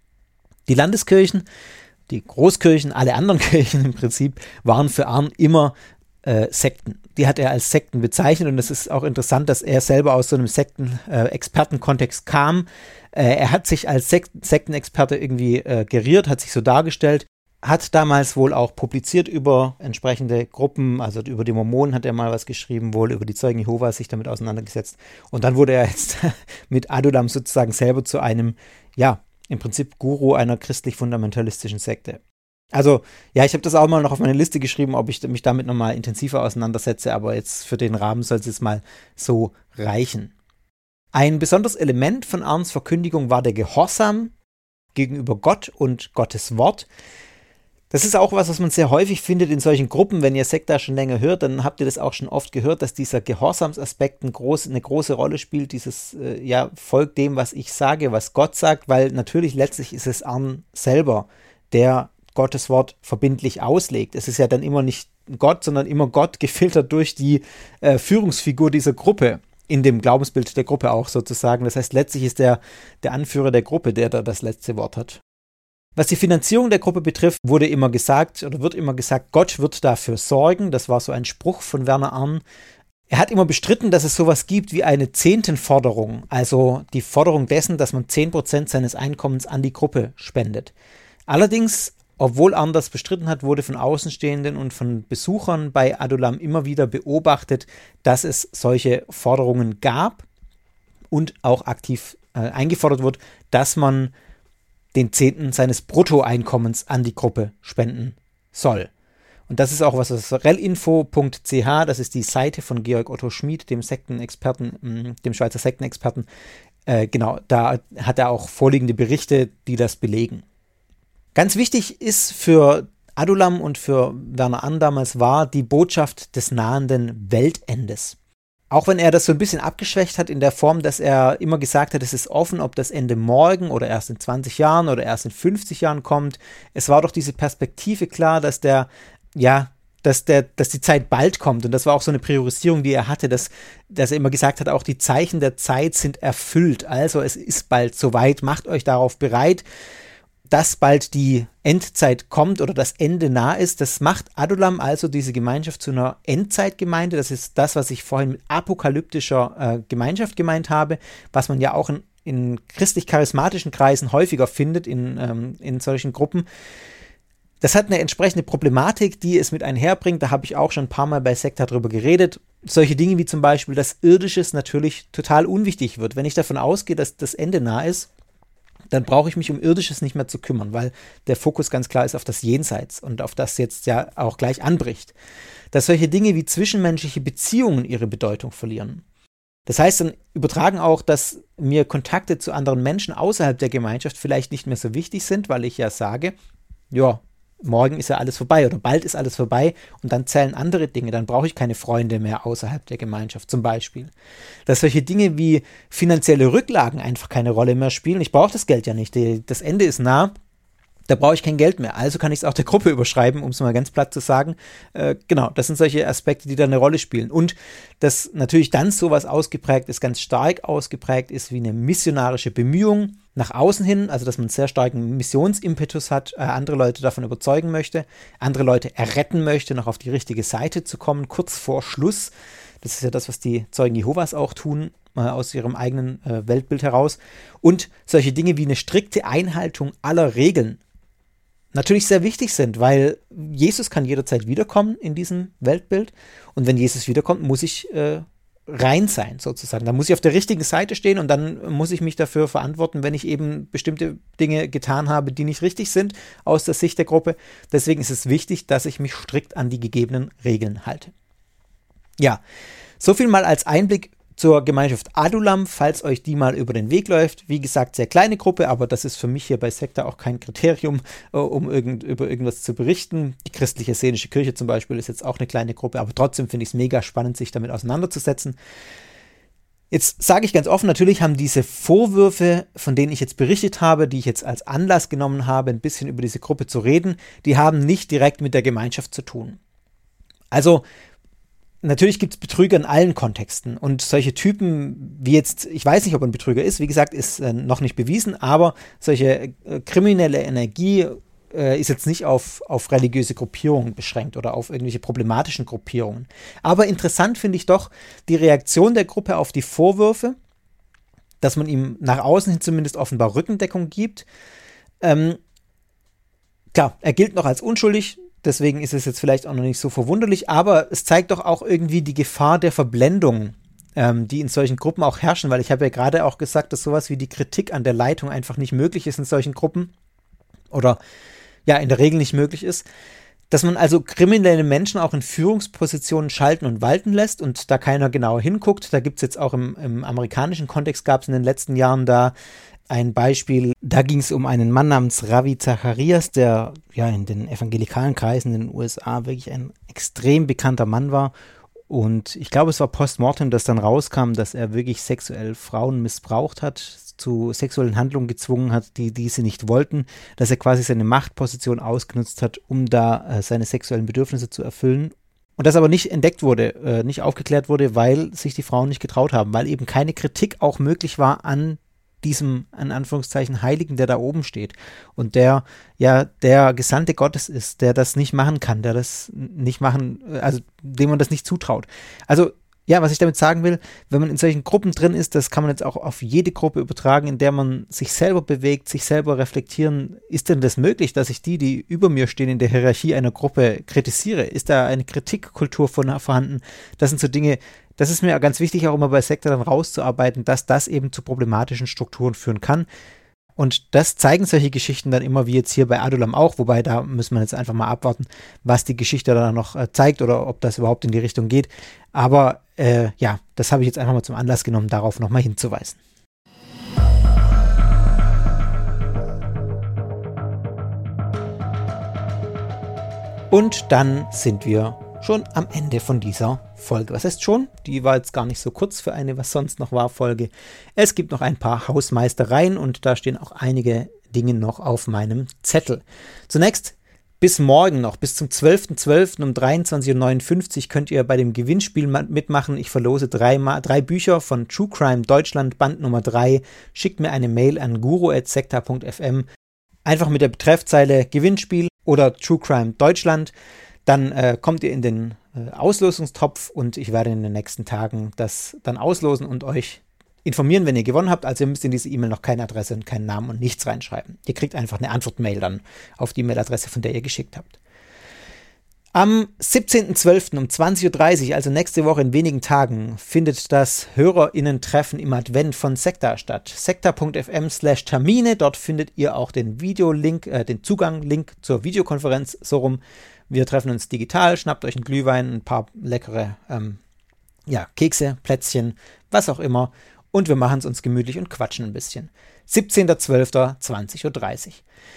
Speaker 1: Die Landeskirchen, die Großkirchen, alle anderen Kirchen im Prinzip, waren für Arndt immer äh, Sekten. Die hat er als Sekten bezeichnet und es ist auch interessant, dass er selber aus so einem Sekten-Expertenkontext äh, kam. Äh, er hat sich als Sek- Sektenexperte irgendwie äh, geriert, hat sich so dargestellt, hat damals wohl auch publiziert über entsprechende Gruppen, also über die Mormonen hat er mal was geschrieben, wohl über die Zeugen Jehovas sich damit auseinandergesetzt. Und dann wurde er jetzt mit Adulam sozusagen selber zu einem, ja, im Prinzip Guru einer christlich-fundamentalistischen Sekte. Also, ja, ich habe das auch mal noch auf meine Liste geschrieben, ob ich mich damit nochmal intensiver auseinandersetze, aber jetzt für den Rahmen soll es jetzt mal so reichen. Ein besonderes Element von Arndts Verkündigung war der Gehorsam gegenüber Gott und Gottes Wort. Das ist auch was, was man sehr häufig findet in solchen Gruppen. Wenn ihr Sekta schon länger hört, dann habt ihr das auch schon oft gehört, dass dieser Gehorsamsaspekt eine große, eine große Rolle spielt. Dieses, äh, ja, folgt dem, was ich sage, was Gott sagt, weil natürlich letztlich ist es Arndt selber, der Gottes Wort verbindlich auslegt. Es ist ja dann immer nicht Gott, sondern immer Gott gefiltert durch die äh, Führungsfigur dieser Gruppe, in dem Glaubensbild der Gruppe auch sozusagen. Das heißt, letztlich ist der, der Anführer der Gruppe, der da das letzte Wort hat. Was die Finanzierung der Gruppe betrifft, wurde immer gesagt oder wird immer gesagt, Gott wird dafür sorgen. Das war so ein Spruch von Werner Arndt. Er hat immer bestritten, dass es sowas gibt wie eine Zehntenforderung, also die Forderung dessen, dass man zehn Prozent seines Einkommens an die Gruppe spendet. Allerdings, obwohl Arndt das bestritten hat, wurde von Außenstehenden und von Besuchern bei Adulam immer wieder beobachtet, dass es solche Forderungen gab und auch aktiv äh, eingefordert wird, dass man den Zehnten seines Bruttoeinkommens an die Gruppe spenden soll. Und das ist auch was, das ist relinfo punkt c h, das ist die Seite von Georg Otto Schmid, dem Sektenexperten, dem Schweizer Sektenexperten. Äh, genau, da hat er auch vorliegende Berichte, die das belegen. Ganz wichtig ist für Adulam und für Werner Arndt damals war die Botschaft des nahenden Weltendes. Auch wenn er das so ein bisschen abgeschwächt hat in der Form, dass er immer gesagt hat, es ist offen, ob das Ende morgen oder erst in zwanzig Jahren oder erst in fünfzig Jahren kommt. Es war doch diese Perspektive klar, dass der, ja, dass der, dass die Zeit bald kommt. Und das war auch so eine Priorisierung, die er hatte, dass, dass er immer gesagt hat, auch die Zeichen der Zeit sind erfüllt. Also es ist bald soweit, macht euch darauf bereit, dass bald die Endzeit kommt oder das Ende nah ist. Das macht Adulam also diese Gemeinschaft zu einer Endzeitgemeinde. Das ist das, was ich vorhin mit apokalyptischer äh, Gemeinschaft gemeint habe, was man ja auch in, in christlich-charismatischen Kreisen häufiger findet, in, ähm, in solchen Gruppen. Das hat eine entsprechende Problematik, die es mit einherbringt. Da habe ich auch schon ein paar Mal bei Sekta drüber geredet. Solche Dinge wie zum Beispiel, dass Irdisches natürlich total unwichtig wird. Wenn ich davon ausgehe, dass das Ende nah ist, dann brauche ich mich um Irdisches nicht mehr zu kümmern, weil der Fokus ganz klar ist auf das Jenseits und auf das jetzt ja auch gleich anbricht. Dass solche Dinge wie zwischenmenschliche Beziehungen ihre Bedeutung verlieren. Das heißt dann übertragen auch, dass mir Kontakte zu anderen Menschen außerhalb der Gemeinschaft vielleicht nicht mehr so wichtig sind, weil ich ja sage, ja, morgen ist ja alles vorbei oder bald ist alles vorbei und dann zählen andere Dinge, dann brauche ich keine Freunde mehr außerhalb der Gemeinschaft zum Beispiel. Dass solche Dinge wie finanzielle Rücklagen einfach keine Rolle mehr spielen. Ich brauche das Geld ja nicht, das Ende ist nah. Da brauche ich kein Geld mehr, also kann ich es auch der Gruppe überschreiben, um es mal ganz platt zu sagen. Äh, genau, das sind solche Aspekte, die da eine Rolle spielen. Und dass natürlich dann sowas ausgeprägt ist, ganz stark ausgeprägt ist, wie eine missionarische Bemühung nach außen hin, also dass man einen sehr starken Missionsimpetus hat, äh, andere Leute davon überzeugen möchte, andere Leute erretten möchte, noch auf die richtige Seite zu kommen, kurz vor Schluss. Das ist ja das, was die Zeugen Jehovas auch tun, äh, aus ihrem eigenen äh, Weltbild heraus. Und solche Dinge wie eine strikte Einhaltung aller Regeln natürlich sehr wichtig sind, weil Jesus kann jederzeit wiederkommen in diesem Weltbild und wenn Jesus wiederkommt, muss ich äh, rein sein sozusagen. Da muss ich auf der richtigen Seite stehen und dann muss ich mich dafür verantworten, wenn ich eben bestimmte Dinge getan habe, die nicht richtig sind aus der Sicht der Gruppe. Deswegen ist es wichtig, dass ich mich strikt an die gegebenen Regeln halte. Ja, so viel mal als Einblick zur Gemeinschaft Adulam, falls euch die mal über den Weg läuft. Wie gesagt, sehr kleine Gruppe, aber das ist für mich hier bei Sekta auch kein Kriterium, äh, um irgend, über irgendwas zu berichten. Die christliche Essenische Kirche zum Beispiel ist jetzt auch eine kleine Gruppe, aber trotzdem finde ich es mega spannend, sich damit auseinanderzusetzen. Jetzt sage ich ganz offen, natürlich haben diese Vorwürfe, von denen ich jetzt berichtet habe, die ich jetzt als Anlass genommen habe, ein bisschen über diese Gruppe zu reden, die haben nicht direkt mit der Gemeinschaft zu tun. Also natürlich gibt es Betrüger in allen Kontexten und solche Typen wie jetzt, ich weiß nicht, ob ein Betrüger ist, wie gesagt, ist äh, noch nicht bewiesen, aber solche äh, kriminelle Energie äh, ist jetzt nicht auf, auf religiöse Gruppierungen beschränkt oder auf irgendwelche problematischen Gruppierungen. Aber interessant finde ich doch die Reaktion der Gruppe auf die Vorwürfe, dass man ihm nach außen hin zumindest offenbar Rückendeckung gibt. Ähm, klar, er gilt noch als unschuldig. Deswegen ist es jetzt vielleicht auch noch nicht so verwunderlich, aber es zeigt doch auch irgendwie die Gefahr der Verblendung, ähm, die in solchen Gruppen auch herrschen, weil ich habe ja gerade auch gesagt, dass sowas wie die Kritik an der Leitung einfach nicht möglich ist in solchen Gruppen oder ja, in der Regel nicht möglich ist, dass man also kriminelle Menschen auch in Führungspositionen schalten und walten lässt und da keiner genauer hinguckt. Da gibt es jetzt auch im, im amerikanischen Kontext, gab es in den letzten Jahren da ein Beispiel, da ging es um einen Mann namens Ravi Zacharias, der ja in den evangelikalen Kreisen in den U S A wirklich ein extrem bekannter Mann war. Und ich glaube, es war postmortem, dass dann rauskam, dass er wirklich sexuell Frauen missbraucht hat, zu sexuellen Handlungen gezwungen hat, die diese nicht wollten, dass er quasi seine Machtposition ausgenutzt hat, um da äh, seine sexuellen Bedürfnisse zu erfüllen. Und das aber nicht entdeckt wurde, äh, nicht aufgeklärt wurde, weil sich die Frauen nicht getraut haben, weil eben keine Kritik auch möglich war an diesem, in Anführungszeichen, Heiligen, der da oben steht und der ja der Gesandte Gottes ist, der das nicht machen kann, der das nicht machen, also dem man das nicht zutraut. Also ja, was ich damit sagen will, wenn man in solchen Gruppen drin ist, das kann man jetzt auch auf jede Gruppe übertragen, in der man sich selber bewegt, sich selber reflektieren. Ist denn das möglich, dass ich die, die über mir stehen in der Hierarchie einer Gruppe, kritisiere? Ist da eine Kritikkultur von vorhanden? Das sind so Dinge, das ist mir ganz wichtig, auch immer bei Sekta dann rauszuarbeiten, dass das eben zu problematischen Strukturen führen kann. Und das zeigen solche Geschichten dann immer, wie jetzt hier bei Adulam auch, wobei da müssen wir jetzt einfach mal abwarten, was die Geschichte dann noch äh, zeigt oder ob das überhaupt in die Richtung geht. Aber äh, ja, das habe ich jetzt einfach mal zum Anlass genommen, darauf nochmal hinzuweisen. Und dann sind wir schon am Ende von dieser Folge. Was heißt schon? Die war jetzt gar nicht so kurz für eine Was sonst noch war Folge. Es gibt noch ein paar Hausmeistereien und da stehen auch einige Dinge noch auf meinem Zettel. Zunächst bis morgen noch, bis zum zwölften zwölften um dreiundzwanzig Uhr neunundfünfzig könnt ihr bei dem Gewinnspiel mitmachen. Ich verlose drei, drei Bücher von True Crime Deutschland, Band Nummer drei. Schickt mir eine Mail an guru at sekta punkt f m. Einfach mit der Betreffzeile Gewinnspiel oder True Crime Deutschland. Dann äh, kommt ihr in den äh, Auslosungstopf und ich werde in den nächsten Tagen das dann auslosen und euch informieren, wenn ihr gewonnen habt. Also ihr müsst in diese E-Mail noch keine Adresse und keinen Namen und nichts reinschreiben. Ihr kriegt einfach eine Antwortmail dann auf die E-Mail-Adresse, von der ihr geschickt habt. Am siebzehnten zwölften um zwanzig Uhr dreißig, also nächste Woche in wenigen Tagen, findet das HörerInnen-Treffen im Advent von Sekta statt. sekta punkt f m slash Termine, dort findet ihr auch den Videolink, äh, den Zugang-Link zur Videokonferenz, so rum. Wir treffen uns digital, schnappt euch einen Glühwein, ein paar leckere ähm, ja, Kekse, Plätzchen, was auch immer. Und wir machen es uns gemütlich und quatschen ein bisschen. siebzehnten zwölften zwanzig Uhr dreißig.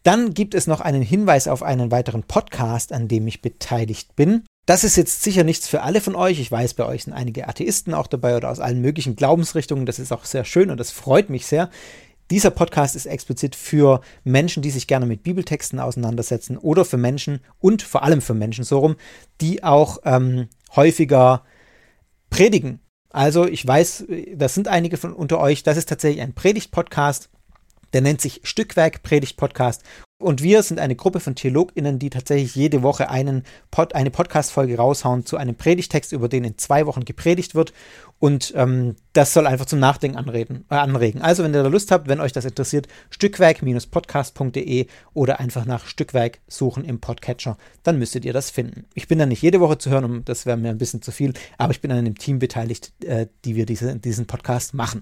Speaker 1: Dann gibt es noch einen Hinweis auf einen weiteren Podcast, an dem ich beteiligt bin. Das ist jetzt sicher nichts für alle von euch. Ich weiß, bei euch sind einige Atheisten auch dabei oder aus allen möglichen Glaubensrichtungen. Das ist auch sehr schön und das freut mich sehr. Dieser Podcast ist explizit für Menschen, die sich gerne mit Bibeltexten auseinandersetzen oder für Menschen und vor allem für Menschen so rum, die auch ähm, häufiger predigen. Also ich weiß, das sind einige von unter euch, das ist tatsächlich ein Predigt-Podcast, der nennt sich Stückwerk Predigt-Podcast. Und wir sind eine Gruppe von TheologInnen, die tatsächlich jede Woche einen Pod, eine Podcast-Folge raushauen zu einem Predigtext, über den in zwei Wochen gepredigt wird. Und ähm, das soll einfach zum Nachdenken anreden, äh, anregen. Also wenn ihr da Lust habt, wenn euch das interessiert, stückwerk Podcast punkt de oder einfach nach Stückwerk suchen im Podcatcher, dann müsstet ihr das finden. Ich bin da nicht jede Woche zu hören, um, das wäre mir ein bisschen zu viel, aber ich bin an einem Team beteiligt, äh, die wir diese, diesen Podcast machen.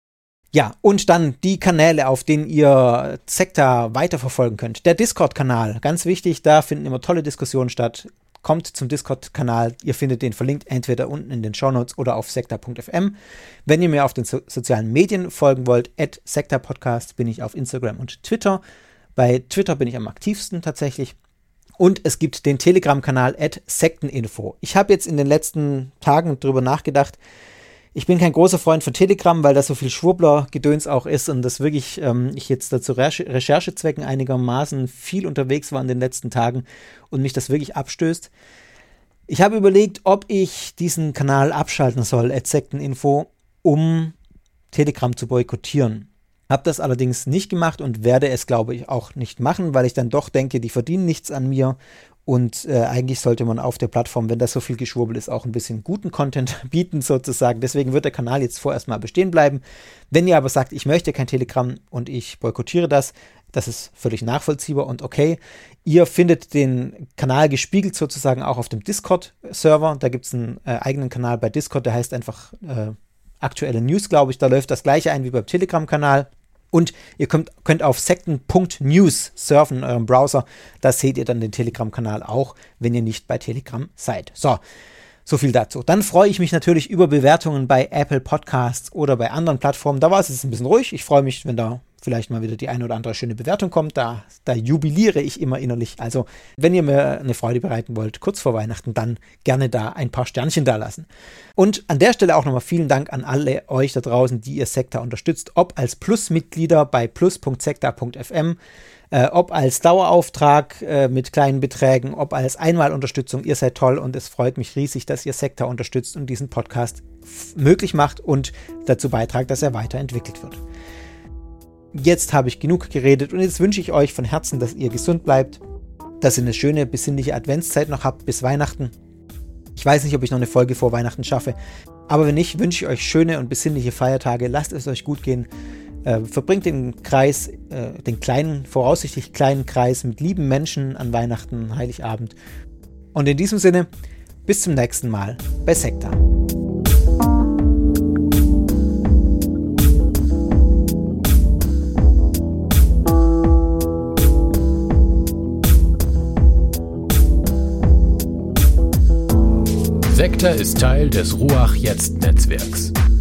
Speaker 1: Ja, und dann die Kanäle, auf denen ihr Sekta weiterverfolgen könnt. Der Discord-Kanal, ganz wichtig, da finden immer tolle Diskussionen statt. Kommt zum Discord-Kanal, ihr findet den verlinkt entweder unten in den Shownotes oder auf sekta punkt f m. Wenn ihr mir auf den so- sozialen Medien folgen wollt, at sektapodcast, bin ich auf Instagram und Twitter. Bei Twitter bin ich am aktivsten tatsächlich. Und es gibt den Telegram-Kanal at sekteninfo. Ich habe jetzt in den letzten Tagen drüber nachgedacht. Ich bin kein großer Freund von Telegram, weil da so viel Schwurbler-Gedöns auch ist und das wirklich, ähm, ich jetzt dazu Recher- Recherchezwecken einigermaßen viel unterwegs war in den letzten Tagen und mich das wirklich abstößt. Ich habe überlegt, ob ich diesen Kanal abschalten soll, at sekteninfo, um Telegram zu boykottieren. Habe das allerdings nicht gemacht und werde es, glaube ich, auch nicht machen, weil ich dann doch denke, die verdienen nichts an mir. Und äh, eigentlich sollte man auf der Plattform, wenn das so viel Geschwurbel ist, auch ein bisschen guten Content bieten sozusagen. Deswegen wird der Kanal jetzt vorerst mal bestehen bleiben. Wenn ihr aber sagt, ich möchte kein Telegram und ich boykottiere das, das ist völlig nachvollziehbar und okay. Ihr findet den Kanal gespiegelt sozusagen auch auf dem Discord-Server. Da gibt es einen äh, eigenen Kanal bei Discord, der heißt einfach äh, aktuelle News, glaube ich. Da läuft das gleiche ein wie beim Telegram-Kanal. Und ihr könnt, könnt auf sekten punkt news surfen in eurem Browser. Da seht ihr dann den Telegram-Kanal auch, wenn ihr nicht bei Telegram seid. So, so viel dazu. Dann freue ich mich natürlich über Bewertungen bei Apple Podcasts oder bei anderen Plattformen. Da war es jetzt ein bisschen ruhig. Ich freue mich, wenn da vielleicht mal wieder die eine oder andere schöne Bewertung kommt. Da, da jubiliere ich immer innerlich. Also, wenn ihr mir eine Freude bereiten wollt, kurz vor Weihnachten, dann gerne da ein paar Sternchen da lassen. Und an der Stelle auch nochmal vielen Dank an alle euch da draußen, die ihr Sekta unterstützt. Ob als Plus-Mitglieder bei plus punkt sekta punkt f m, äh, ob als Dauerauftrag äh, mit kleinen Beträgen, ob als Einmalunterstützung. Ihr seid toll und es freut mich riesig, dass ihr Sekta unterstützt und diesen Podcast f- möglich macht und dazu beitragt, dass er weiterentwickelt wird. Jetzt habe ich genug geredet und jetzt wünsche ich euch von Herzen, dass ihr gesund bleibt, dass ihr eine schöne, besinnliche Adventszeit noch habt bis Weihnachten. Ich weiß nicht, ob ich noch eine Folge vor Weihnachten schaffe, aber wenn nicht, wünsche ich euch schöne und besinnliche Feiertage. Lasst es euch gut gehen. Äh, verbringt den Kreis, äh, den kleinen, voraussichtlich kleinen Kreis mit lieben Menschen an Weihnachten, Heiligabend. Und in diesem Sinne, bis zum nächsten Mal bei Sekta.
Speaker 2: Sekta ist Teil des Ruach-Jetzt-Netzwerks.